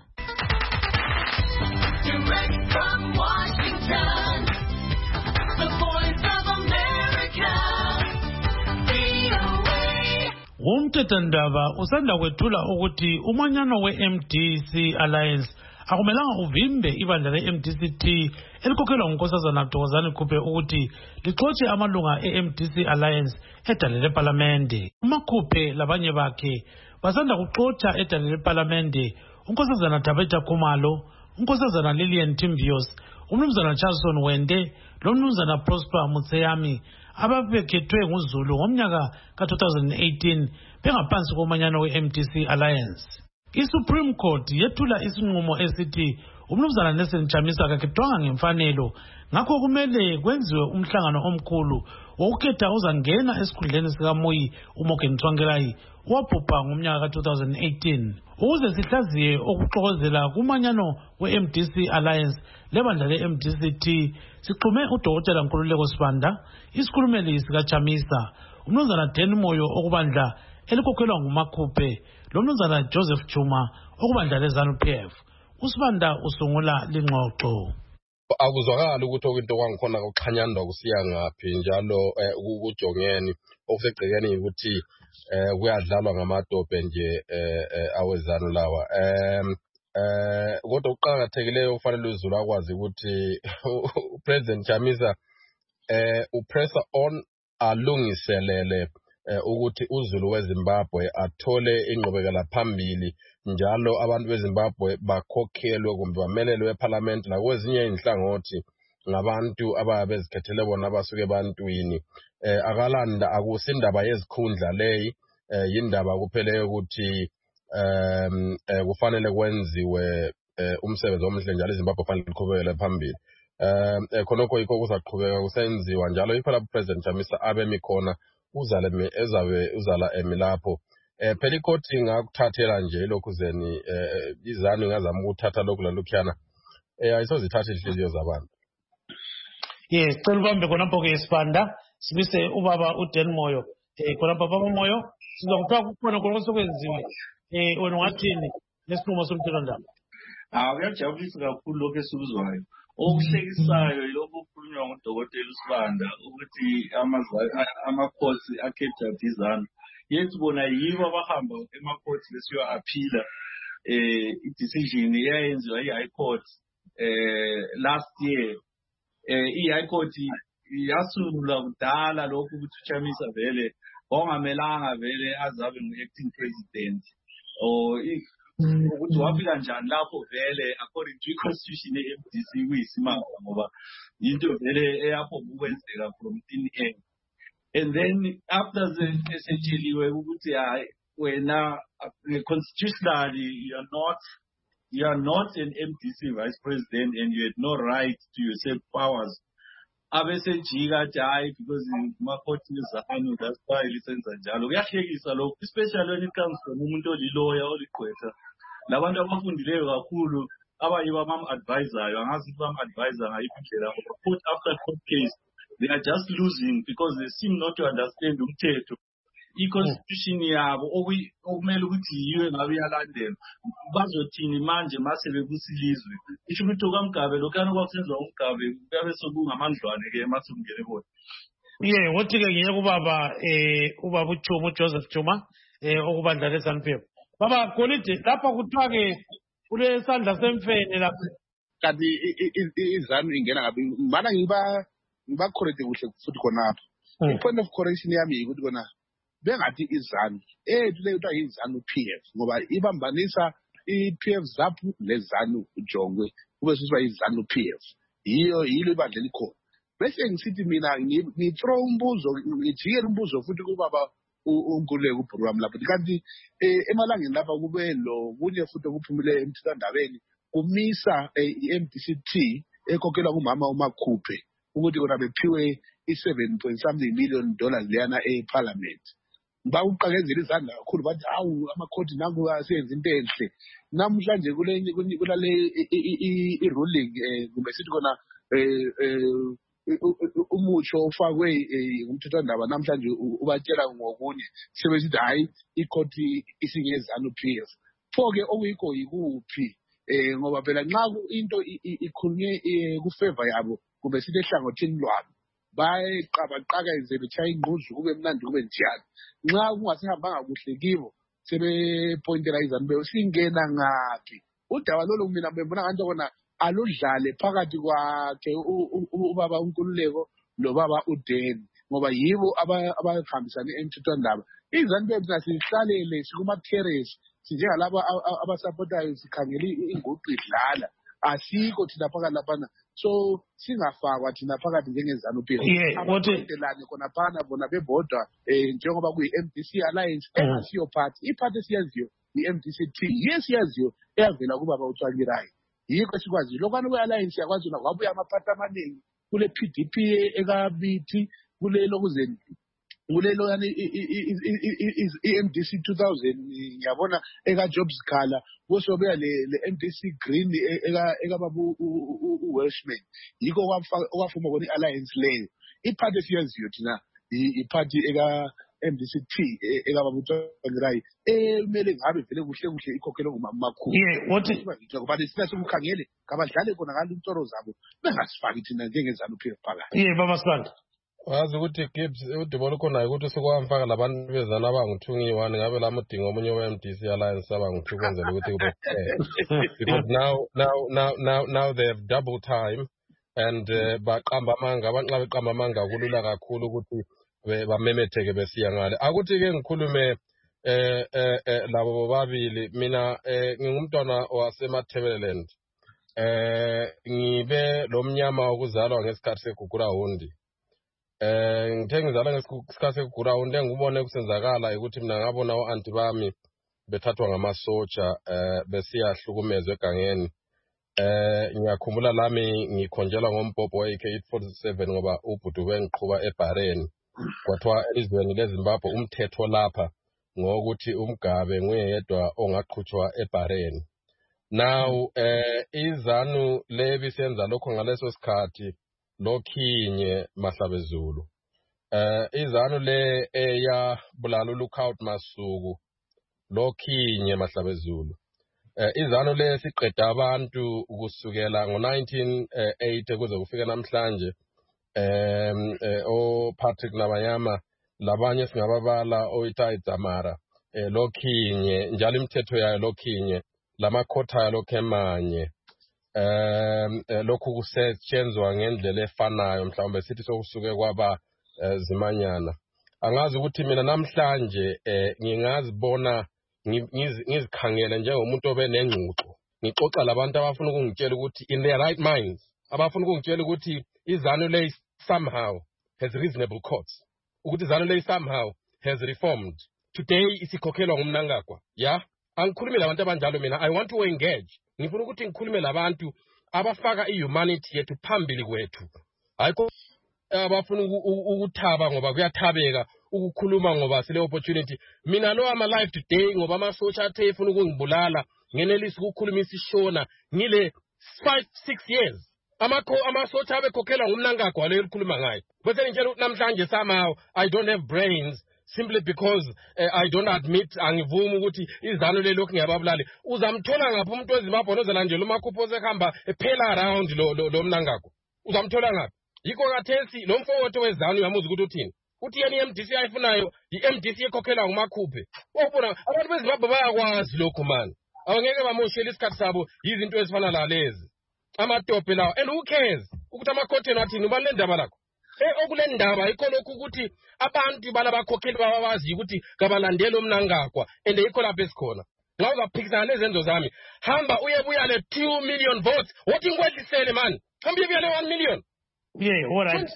Umthethandaba usanda kwethula ukuthi umanyano we-MDC Alliance akumelanga uvimbe ibandla le-MDC-T elikhokhelwa nguNkosazana Thokozani Khuphe ukuthi lixotshe amalunga e-MDC Alliance edale leParlamente. uMakhuphe labanye bakhe basanda kuxotsha edale leParlamente uNkosazana Tabeta Khumalo, uNkosazana Lillian Timbios, uMnumzana Charleston Wende loMnumzana Prosper Mutseyami ababekhethwe nguZulu ngomnyaka ka-2018 bengaphansi komanyano we-MDC Alliance. I-Supreme Court yethula isinqumo esithi uMnumzana Nelson Chamisa akakhethwanga ngemfanelo, ngakho kumele kwenziwe umhlangano omkhulu wokukhetha uzangena esikhundleni sikaMuyi uMorgan Tsvangirai owabhubha ngomnyaka ka-2018. Ukuze sihlaziye okuxokozela kumanyano we-MDC Alliance lebandla le-MDC-T sixhume uDokotela Nkululeko Sibanda, isikhulumeli sikaChamisa, uMnumzana Dan Moyo okubandla elikhokhelwa nguMakhuphe, loMnumzana Joseph Chuma okubandla leZANU-PF. uSibanda usungula lingxoxo. Akuzwakala ukuthi okwinto kwangikhona kuxhanyandwa kusiya ngaphi njalo ukujongeni okusegcekeni ukuthi kuyadlalwa ngamadobhe nje awezanu lawa. Kodwa uqhakathekileyo ufanele uZulu akwazi ukuthi uPresident Chamisa upressa on alungiselele ukuthi uZulu weZimbabwe athole ingqubekela phambili njalo abantu beZimbabwe bakhokhelwe kumbe bamelelwe eParliament nakwezinye inhlangothi ngabantu ababezikhethele bona abasuke ebantwini. Akalanda akusindaba yezikhundla leyi, yindaba kuphele ukuthi kufanele kwenziwe umsebenzi omuhle njalo iZimbabwe kufanele liqhubekele phambili. Khonokho yikho kuzaqhubeka kusenziwa njalo iphela President Chamisa abemi khona uzala emilapho. Phela ikhothi ngakuthathela nje lokhu zeni izanu ngazama ukuthatha lokhu lalukhiyana ayisozithatha inhliziyo zabantu. Yes, cela ubambe khonapho ke Sibanda sibise ubaba uDan Moyo. Khonapho baba Moyo sizokuthiwa kukhona konke sokwenziwe. Wena ungathini lesinqumo somthethondaba? Kuyajabulisa kakhulu lokho esikuzwayo. Okuhlekisayo yilokho okukhulunywa ngudokotela uSibanda ukuthi amakhosi akhetha dizana. Yethi bona yibo abahamba emakhosi besiyo aphila i-decision eyayenziwa i-High Court last year. I-High Court yasungulwa kudala lokhu ukuthi uChamisa vele ongamelanga vele azabe ngu-acting president ukuthi wafika njani lapho vele according to i-constitution ye-MDC kuyisimanga ngoba into vele eyaphomba ukwenzeka from thin air. And then after esetsheliwe ukuthi hayi wena constitutionally you are not an MDC vice president and you had no right to usurp powers. Abesejika hayi because makhoti ezahanu that's why lisenza njalo. Kuyahlekisa lokho especially when it comes from umuntu oliloya oligqwetha. Labantu abafundileyo kakhulu abayiba bam-advisayo angazi bam-advisa ngayiphi indlela ngoba court after court case they are just losing because they seem not to understand umthetho. I-constitution yabo okumele ukuthi yiwe ngabe iyalandela bazothini manje mase bekusilizwe isho ukuthi okamgabe lokhana kwakusenziwa umgabe kuyabe sokungamandlwane-ke mase kungene bona. Wothi-ke ngiye kubaba ubaba uJuma uJoseph Juma okubandla leZANU-PF. Baba Golide lapha kuthiwa-ke kule sandla semfene lapha kanti iZANU ingena ngabe mana ngibakhorete kuhle futhi khonapho. I-point of correction yami yikuthi kona bengathi iZANU le kuthiwa yiZANU-PF ngoba ibambanisa i-PF ZAPU leZANU uJongwe kube sisiba yiZANU-PF yilo ibandla elikhona. Bese ngisithi mina ngithrow umbuzo ngijikela umbuzo futhi kubaba uNkululeko uprogram lapho kanti emalangeni lapha kube lo kunye futhi okuphumile emthethwandabeni kumisa i-MDC-T ekhokhelwa kumama uMakhuphe ukuthi kona bephiwe i$7.something million leyana eParliament. Bawuqakezela izandla kakhulu bathi hawu amakhoti nangu asenza into enhle. Namhlanje kulale i-ruling kumbe sithi kona umutsho ofakwe umthethwandaba namhlanje ubatshela ngokunye sebesithi hayi ikhoti isingeZANU-PF. Pho-ke okuyikho yikuphi ngoba phela nxa into ikhulunywe kufavor yabo kumbe sithi ehlangothini lwabo bayeqabaqakeze bechaya ingquzu kube mnandi kube njani. Nxa kungasihambanga kuhle kibo sebepointela iZANU-PF singena ngaphi. Udaba lolu mina bembona ngathi kona aludlale phakathi kwakhe ubaba uNkululeko nobaba uDan ngoba yibo abahambisana emthethwandaba. iZANU-PF nasihlalele sikuma-terrace sinjengalaba abasupportayo sikhangela inguqu idlala asikho thina phakathi laphana so singafakwa thina phakathi njengeZANU-PF. Abathontelane khona phana bona bebodwa njengoba kuyi-MDC Alliance engasiyo party. Iphathi esiyaziyo i-MDC-T yesiyaziyo eyavela kubaba uTsvangirai. Yikho esikwaziyo lokhana kwe-Alliance yakwazi na kwabuya amaphathi amaningi kule PDP ekabithi kule lokuzeni kulelo yani i-MDC 2000 ngiyabona eka-Jobs Khala kusobuya le-MDC Green ekababu u-Welshman. Yikho okwafuma kona i-Alliance leyo. Iphathi esiyaziyo thina iphathi MDCT ekababuthangirai emele ngabe vele kuhle ikhokhelo ngumamakhulu ngoba lesina sokukhangele ngabadlale khona kanti intoro zabo bengasifaki thina njengezanu-PF phakathi baba Sibanda wazi ukuthi Gibbs udibolo khona ukuthi sokwamfaka labantu bezana abangu-2 ngabe lamudinga omunye we-MDC Alliance abangu-2 kwenzela ukuthi kube because now they have double time and baqamba amanga abantu nxa beqamba amanga kulula kakhulu ukuthi bamemetheke besiya ngale akuthi-ke ngikhulume labo bobabili mina ngingumntwana wasemaThebeleland ngibe lo mnyama wokuzalwa ngesikhathi segugurawundi ngithe ngizalwa ngesikhathi segugurawundi engibone kusenzakala ukuthi mina ngabona o-anti bami bethathwa ngamasotsha besiyahlukumezwa egangeni ngiyakhumbula lami ngikhonjelwa ngombhobho we-AK-47 ngoba ubhuti bengiqhuba eBhareni kwathiwa elizweni leZimbabwe umthetho lapha ngokuthi umgabe nguyedwa ongaqhutshwa eBhareni. Now izanu lebisenza lokho ngaleso sikhathi lokhinye Mahlabezulu izanu le eyabulala uLookout Masuku lokhinye Mahlabezulu izanu le siqeda abantu kusukela ngo1980 kuze kufika namhlanje o Patrick Nabanyama labanye singababala oItai Dzamara lokhinye njalo imithetho yayo lokhinye lamakhotha yayo lokhemanye lokhu kusetshenzwa ngendlela efanayo mhlawumbe sithi sokusuke kwaba zimanyana angazi ukuthi mina namhlanje ngingazibona ngizikhangele njengomuntu obenengcuxo ngixoxa labantu abafuna ukungitshela ukuthi in their right minds abafuna ukungitshela ukuthi izanu le somehow has reasonable courts ukuthi izanu le somehow has reformed today isikhokhelwa ngumnangagwa angikhulumi labantu abanjalo mina I want to engage ngifuna ukuthi ngikhulume labantu abafaka ihumanity yethu phambili kwethu hayikho abafuna ukuthaba ngoba kuyathabeka ukukhuluma ngoba sile opportunity mina lo am alive today ngoba amasosha athe efuna ukungibulala ngenelisi ukukhulumisa ishona ngile 5-6 years amasosha abekhokhela ngumnangagwa leyo likhuluma ngayo bese ngitshela ukuthi namhlanje somehow I don't have brains simply because I don't admit angivumi ukuthi izanu lelokhu ngiyababulali uzamthola ngaphi umuntu weZimbabwe onozalandela umakhupho osehamba ephela around lo mnangagwa uzamthola ngaphi yikho kathesi lo mfowethu wezanu uyamuza ukuthi uthini uthi yena iMDC ayifunayo iMDC ekhokhela ngumakhuphe ubona abantu beZimbabwe bayakwazi lokho man awangeke bamoshela isikhathi sabo izinto ezifana lalezi amadobhe lawo and who cares ukuthi amakhotheni athini ubani lendaba lakho okule ndaba ikho lokhu ukuthi abantu balabakhokheli babawazi ukuthi kabalandela umnangagwa and ikho lapho esikhona nxa uzaphikisana nezenzo zami hamba uyebuya le 2 million votes wothi ngikwehlisele man hamba uyebuya le 1 million all right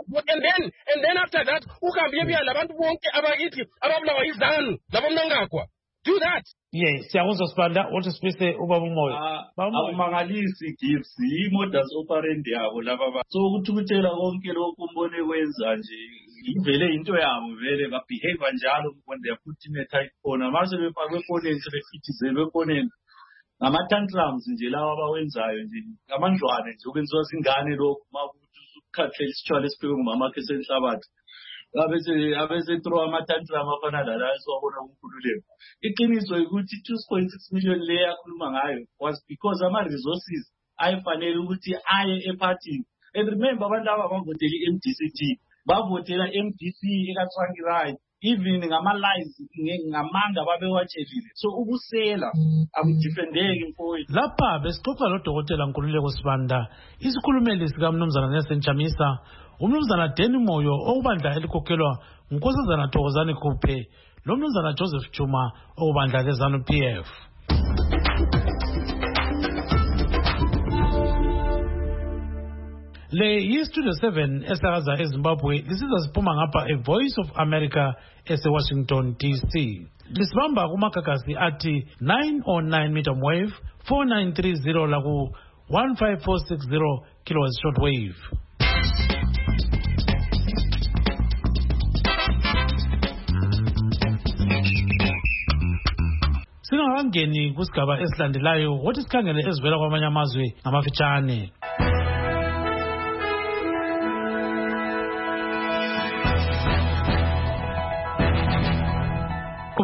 and then after that uhambe uyebuya labantu bonke abakithi ababulawa izanu labo mnangagwa do that siyakuzwa Sibanda uthi sifise ubaba umoya akumangalisi Gibbs imodus operandi yabo laba so ukuthukutshela konke lokhu umbone kwenza nje ivele into yabo vele babehave njalo when they put in a tight corner mase befakwe efoneni sebefithizelwe efoneni ngama-tantrums nje lawa abawenzayo nje ngamandlwane nje ukwenziwa zingane lokhu makuthi ukukhathela isitshwala esiphiwe ngumamakhe senhlabathi abese throw ama-tantrum afana lalayo siwabona kumkhululeko iqiniso ukuthi 2.6 million le yakhuluma ngayo was because ama-resources ayefanele ukuthi aye epartini and remember abantu aba bavotela i-MDCT bavotela MDC ekaTsvangirai even ngama-lies ngamanga babewatshelile so ukusela akudifendeki mfowethu lapha besixoxa lodokotela Nkululeko Sibanda isikhulumeli sikamnumzana Nelson Chamisa umnumzana Deni Moyo okubandla elikhokhelwa nguNkosazana Thokozani Khuphe lomnumzana Joseph Chuma okubandla leZanu-PF. Le yiStudio 7 esakaza eZimbabwe lisiza siphuma ngapha eVoice of America eseWashington DC. Lisibamba kumagagasi athi 909 medium wave 4930 laku 15460 kilohertz short wave. Singakangeni kusigaba esilandelayo wothi sikhangele ezivela kwamanye amazwe ngamafitshane.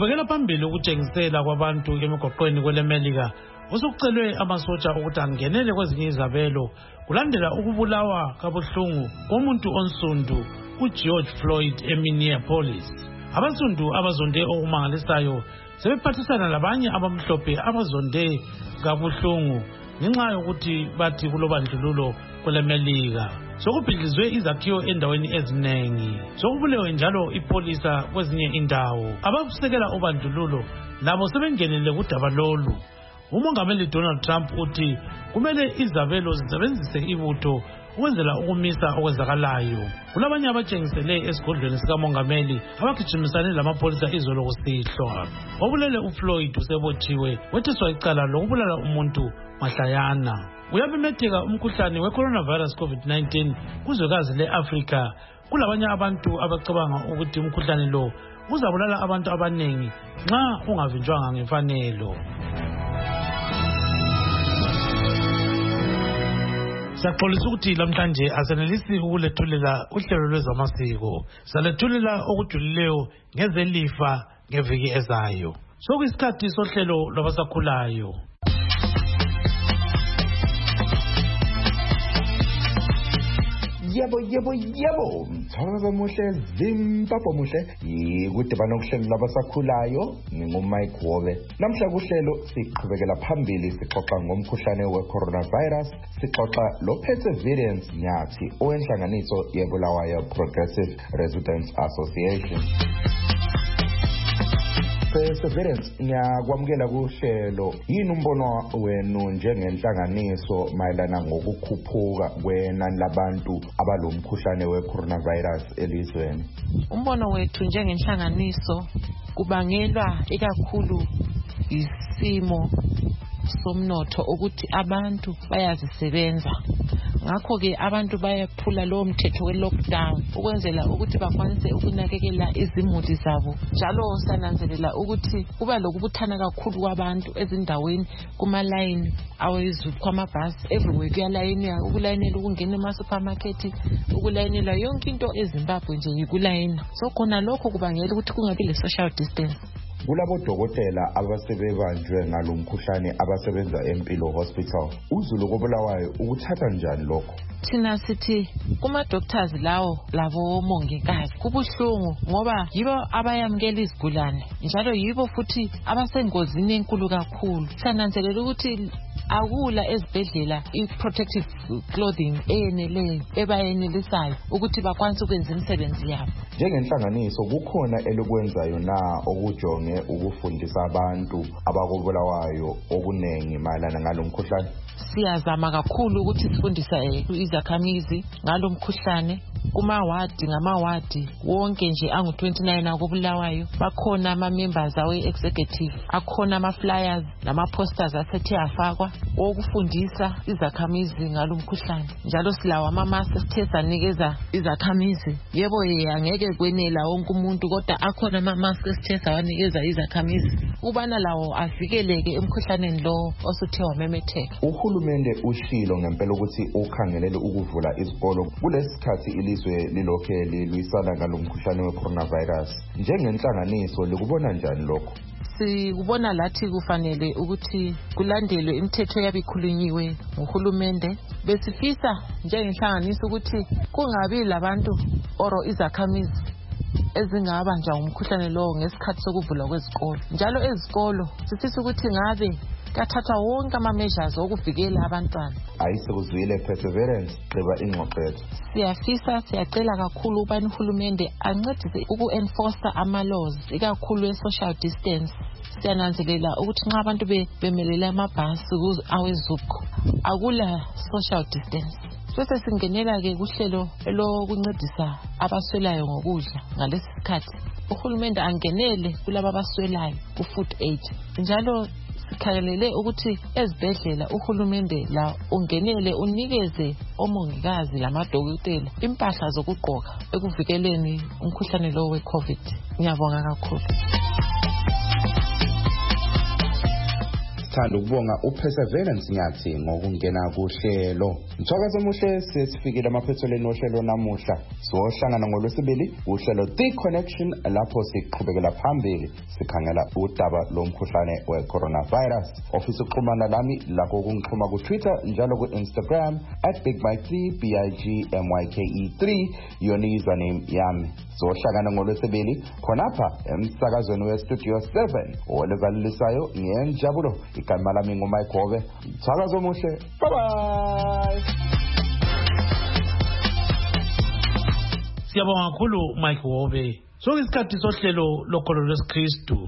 Qhubekela phambili ukutshengisela kwabantu emigwaqweni kweleMelika osokucelwe amasotsha ukuthi angenele kwezinye izabelo kulandela ukubulawa kabuhlungu komuntu onsundu uGeorge Floyd eMinneapolis. Abansundu abazonde okumangalisayo sebephathisana labanye abamhlophe abazonde kabuhlungu ngenxa yokuthi bathi kulobandlululo kweleMelika. Sokubhidlizwe izakhiwo endaweni ezinengi, sokubulewe njalo ipolisa kwezinye indawo. Abasekela ubandlululo labo sebengenele kudaba lolu. Umongameli Donald Trump uthi kumele izabelo zisebenzise ibutho ukwenzela ukumisa okwenzakalayo. Kulabanye abatshengisele esigodlweni sikamongameli abagijimisane lamapholisa izolo kusihlwa. Obulele uFloyd usebotshiwe wethiswa icala lokubulala umuntu mahlayana. Uyabimetheka umkhuhlane we-coronavirus COVID-19 kuzwekazi le-Afrika. Kulabanye abantu abacabanga ukuthi umkhuhlane lo uzabulala abantu abanengi nxa ungavinjwanga ngemfanelo. Siyaxolisa ukuthi lamhlanje asenelisi ukulethulela uhlelo lwezamasiko. Salethulela okujulileyo ngezelifa ngeviki ezayo. Sokuyisikhathi sohlelo lwabasakhulayo. Yebo mthakaza muhle Zimbabwe muhle yikudibana kuhlelo labasakhulayo nginguMike Wobe. Namhla kuhlelo siqhubekela phambili sixoxa ngomkhuhlane we-coronavirus, sixoxa lo-Perseverance Nyathi owenhlanganiso yeBulawayo Progressive Residents Association. Perseverance, ngiyakwamukela kuhlelo. Yini umbono wenu njengenhlanganiso mayelana ngokukhuphuka kwenani labantu abalomkhuhlane we-coronavirus elizweni? Umbono wethu njengenhlanganiso kubangelwa ikakhulu isimo somnotho ukuthi abantu bayazisebenza. Ngakho-ke abantu bayaphula lowo mthetho we-lockdown ukwenzela ukuthi bakwanise ukunakekela izimuli zabo. Njalo sananzelela ukuthi kuba lokubuthana kakhulu kwabantu ezindaweni kuma-line awezulu kwamabhasi. Everywhere kuyalayinwa, ukulayinela ukungena ema-supermarket, ukulayinela yonke into eZimbabwe nje yikulayina. So khona lokho kubangela ukuthi kungabi le-social distance. Kulabo dokotela abasebebanjwe ngalomkhuhlane abasebenza eMpilo Hospital, uZulu koBulawayo ukuthatha njani lokho? Thina sithi kuma doctors lawo labo mongikazi kubuhlungu ngoba yibo abayamukela izigulane njalo yibo futhi abasengozini enkulu kakhulu. Sananzelela ukuthi akula ezibhedlela i-protective clothing eyeneleyo ebayenelisayo ukuthi bakwanise ukwenza imisebenzi yabo. Njengenhlanganiso kukhona elikwenzayo na okujonge ukufundisa abantu abakoBulawayo okunengi mayelana ngalomkhuhlane? Siyazama kakhulu ukuthi sifundise izakhamizi ngalomkhuhlane kumawadi ngamawadi wonke nje angu-29 akoBulawayo. Bakhona ama-members awe-executive, akhona ama-flyers nama-posters asethe afakwa okufundisa izakhamizi ngalomkhuhlane. Njalo silawo ama-mask sithe sanikeza izakhamizi. Yebo angeke kwenela wonke umuntu kodwa akhona ama-mask sithe sawanikeza izakhamizi ukubana lawo avikeleke emkhuhlaneni lo osuthe wamemetheka. Uhulumende ushilo ngempela ukuthi ukhangelele ukuvula izikolo kulesikhathi ilizwe lilokhe lilwisana ngalomkhuhlane we-coronavirus. Njengenhlanganiso likubona njani lokho? Sikubona lathi kufanele ukuthi kulandelwe imithetho yabikhulunyiwe nguhulumende. Besifisa njengenhlanganiso ukuthi kungabi labantu oro izakhamizi ezingabanjwa umkhuhlane lo ngesikhathi sokuvula kwezikolo. Njalo ezikolo sifisa ukuthi ngabe kathatha wonke ama-measures okuvikela abantwana. Ayisekuzwile Perseverance gqiba ingxoxo. Siyafisa siyacela kakhulu ubani uhulumende ancedise uku-enforce ama-laws ikakhulu e-social distance. Siyananzelela ukuthi nxa abantu bemelele amabhasi awezukho akula social distance. Bese singenela-ke kuhlelo lokuncedisa abaswelayo ngokudla ngalesi sikhathi. Uhulumende angenele kulabo abaswelayo ku-food aid. Njalo sikhalele ukuthi ezibhedlela uhulumende la ungenele unikeze omongikazi lamadokotela impahla zokugqoka ekuvikeleni umkhuhlane lo we-COVID. Ngiyabonga kakhulu. Sithanda ukubonga uPerseverance Nyathi ngokungena kuhlelo. Mthokozo omuhle sesifikile amaphethelweni ohlelo namuhla. Sohlangana ngoLwesibili uhlelo The Connection lapho siqhubekela phambili sikhangela udaba lomkhuhlane we-coronavirus. Ofisa ukuxhumana lami lakho kungixhuma ku-Twitter njalo ku-Instagram @BigMike3 BIGMYKE3 yona username yami. Sohlangana ngoLwesibili khonapha emsakazweni we-Studio 7 olezalilisayo ngenjabulo. Igama lami nguMike Hove. Mthakazo omuhle. Bye bye. Siyabonga kakhulu Mike Hove. So isikhathi sohlelo lokholo lwesikristu.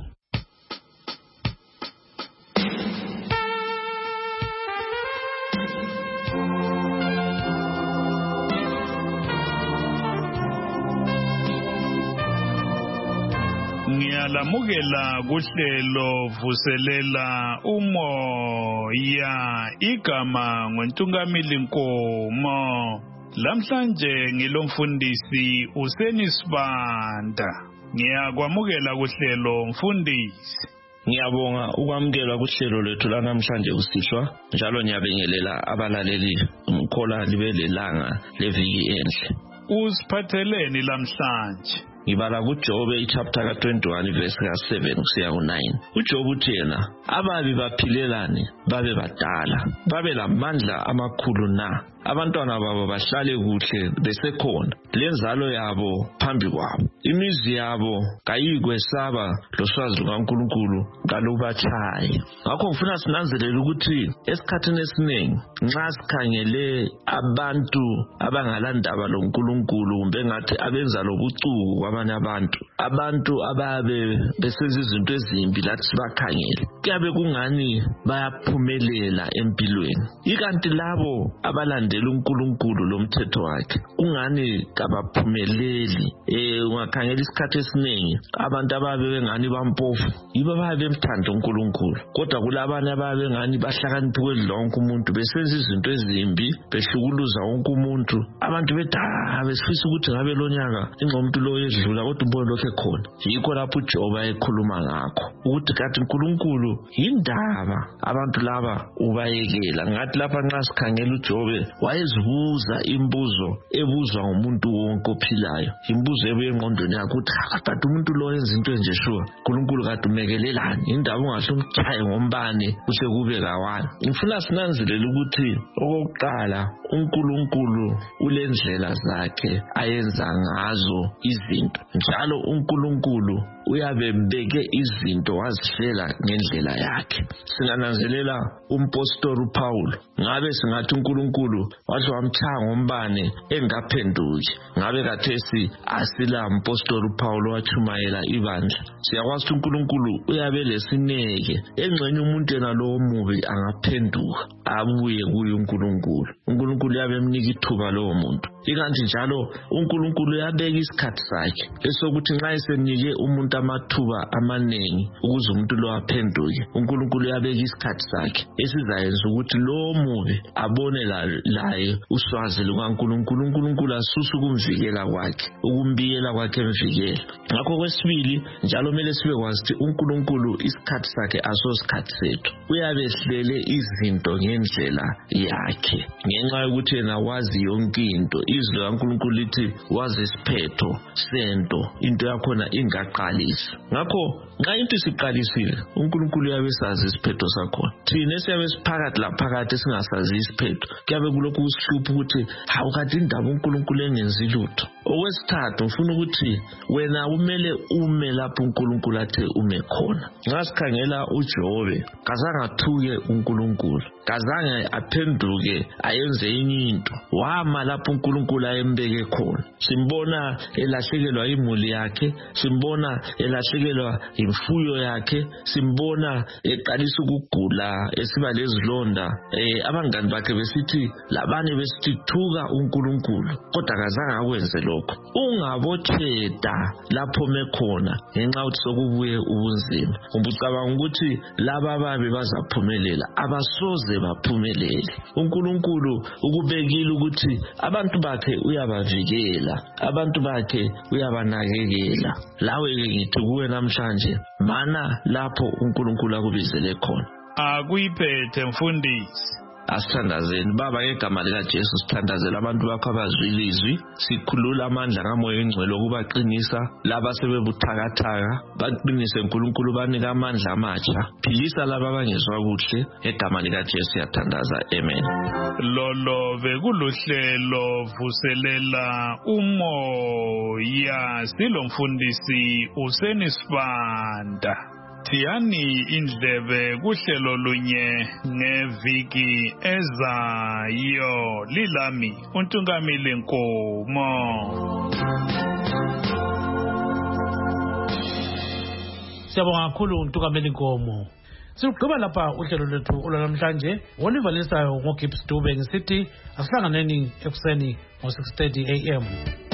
Ngiyalamukela kuhlelo vuselela umoya igama ngoNtungamili Nkomo. Lamhlanje ngilomfundisi uSenisibanda. Ngiyakwamukela kuhlelo mfundisi. Ngiyabonga ukwamukela kuhlelo lethu lanamhlanje usihlwa njalo ngiyabengelela abalaleli umkhola libe lelanga leviki enhle. Usiphatheleni lamhlanje? Ngibala kuJobe chapter ka21 verse ka7 kusiya ku9. uJobe uthi yena ababi baphilelane babe badala babe lamandla amakhulu na abantwana babo bahlale kuhle besekhona lenzalo yabo phambi kwabo imizi yabo kayikwesaba loswazi lukaNkulunkulu kalubatshaye. Ngakho ngifuna sinanzelele ukuthi esikhathini esiningi nxa sikhangele abantu abangalandaba loNkulunkulu kumbe ngathi abenza lobucuku kwabanye abantu ababe besenza izinto ezimbi lathi sibakhangele kuyabe kungani bayaphumelela empilweni, ikanti labo abalandela uNkulunkulu lomthetho wakhe ungani kabaphumeleli. Ungakhangela isikhathi esiningi abantu ababe bengani bampofu yibo ababe bemthanda uNkulunkulu, kodwa kulabanye ababe ngani bahlakaniphe kwedlonke umuntu besenza izinto ezimbi behlukuluza wonke umuntu. Abantu bethi besifisa ukuthi ngabe lonyaka ingqomuntu lo yedlula kodwa umbone lokho ekhona. Yikho lapho uJobe ekhuluma ngakho ukuthi kanti uNkulunkulu yindaba abantu laba ubayekela. Ngathi lapha nxa sikhangela uJobe wayezibuza imbuzo ebuzwa ngumuntu wonke ophilayo, imbuzo ebuye engqondweni yakhe ukuthi kanti umuntu lo yenza into enje sure uNkulunkulu kade umekelelani, indaba ungahle umchaye ngombane kuhle kube kawani. Ngifuna sinanzelele ukuthi okokuqala uNkulunkulu ulendlela zakhe ayenza ngazo izinto, njalo uNkulunkulu uyabe mbeke izinto wazihlela ngendlela yakhe. Singananzelela umpostoli uPaul ngabe singathi uNkulunkulu wathi wamchaya ngombane engaphenduki, ngabe kathesi asila umpostoli uPaul wachumayela ibandla. Siyakwazi uNkulunkulu uyabe lesineke engxenye umuntu yena lo mubi angaphenduka abuye kuye uNkulunkulu. uNkulunkulu yabe emnika ithuba lo muntu, ikanti njalo uNkulunkulu yabeka isikhathi sakhe esokuthi nxa esenike umuntu amathuba amanengi ukuze umuntu lo aphenduke, uNkulunkulu yabeka isikhathi sakhe esizayenza ukuthi lo mubi abone laye uswazi lukaNkulunkulu. uNkulunkulu asusa ukumvikela kwakhe, ukumbiyela kwakhe emvikela. Ngakho kwesibili njalo kumele sibe kwazi ukuthi uNkulunkulu isikhathi sakhe asosikhathi sethu, uyabehlele izinto ngendlela yakhe ngenxa yokuthi yena wazi yonke into. Izwi likaNkulunkulu lithi wazi isiphetho sento, into yakhona ingaqalisi. Ngakho nxa into isiqalisile uNkulunkulu uyabe sazi isiphetho sakhona. Thina siyabe siphakathi laphakathi singasazi isiphetho kuyabe kulokhu kusihlupha ukuthi hawu kade indaba uNkulunkulu engenzi lutho. Okwesithathu ngifuna ukuthi wena kumele ume lapho uNkulunkulu athe ume khona. Nxa sikhangela uJobe kazangathuke uNkulunkulu, kazange aphenduke ayenze enye into, wama lapho uNkulunkulu ayembeke khona. Simbona elahlekelwa imuli yakhe, simbona elahlekelwa imfuyo yakhe, simbona eqalisa ukugula esiba lezilonda. Abangani bakhe besithi labanye besithi thuka uNkulunkulu, kodwa kazange akwenze lokho. Ungabotheta lapho mekhona ngenxa ukuthi sokubuye ubunzima. Ubucabanga ukuthi laba ababe bazaphumelela, abasoze baphumelele. uNkulunkulu ukubekile ukuthi abantu bakhe uyabavikela, abantu bakhe uyabanakekela. Lawe ke ngithi kuwe namhlanje mana lapho uNkulunkulu akubizele khona. akuyiphethe mfundisi. Asithandazeni baba ngegama likaJesu sithandazela abantu bakho abazwile izwi sikhulula amandla kamoya engcwele ukubaqinisa laba sebebuthakathaka baqinise uNkulunkulu banika amandla amatsha philisa laba abangezwa kuhle ngegama likaJesu siyathandaza amen. Lolo bekuluhlelo vuselela umoya silomfundisi uSenisibanda. Tiyani indlebe kuhlelo lunye ngeviki ezayo lilami uNtungamili Nkomo. Siyabonga kakhulu uNtungamili Nkomo. Sigqiba lapha uhlelo lwethu olwanamhlanje olivalisayo ngoGibbs Dube ngisithi asihlanganeni ekuseni ngo 6:30 AM.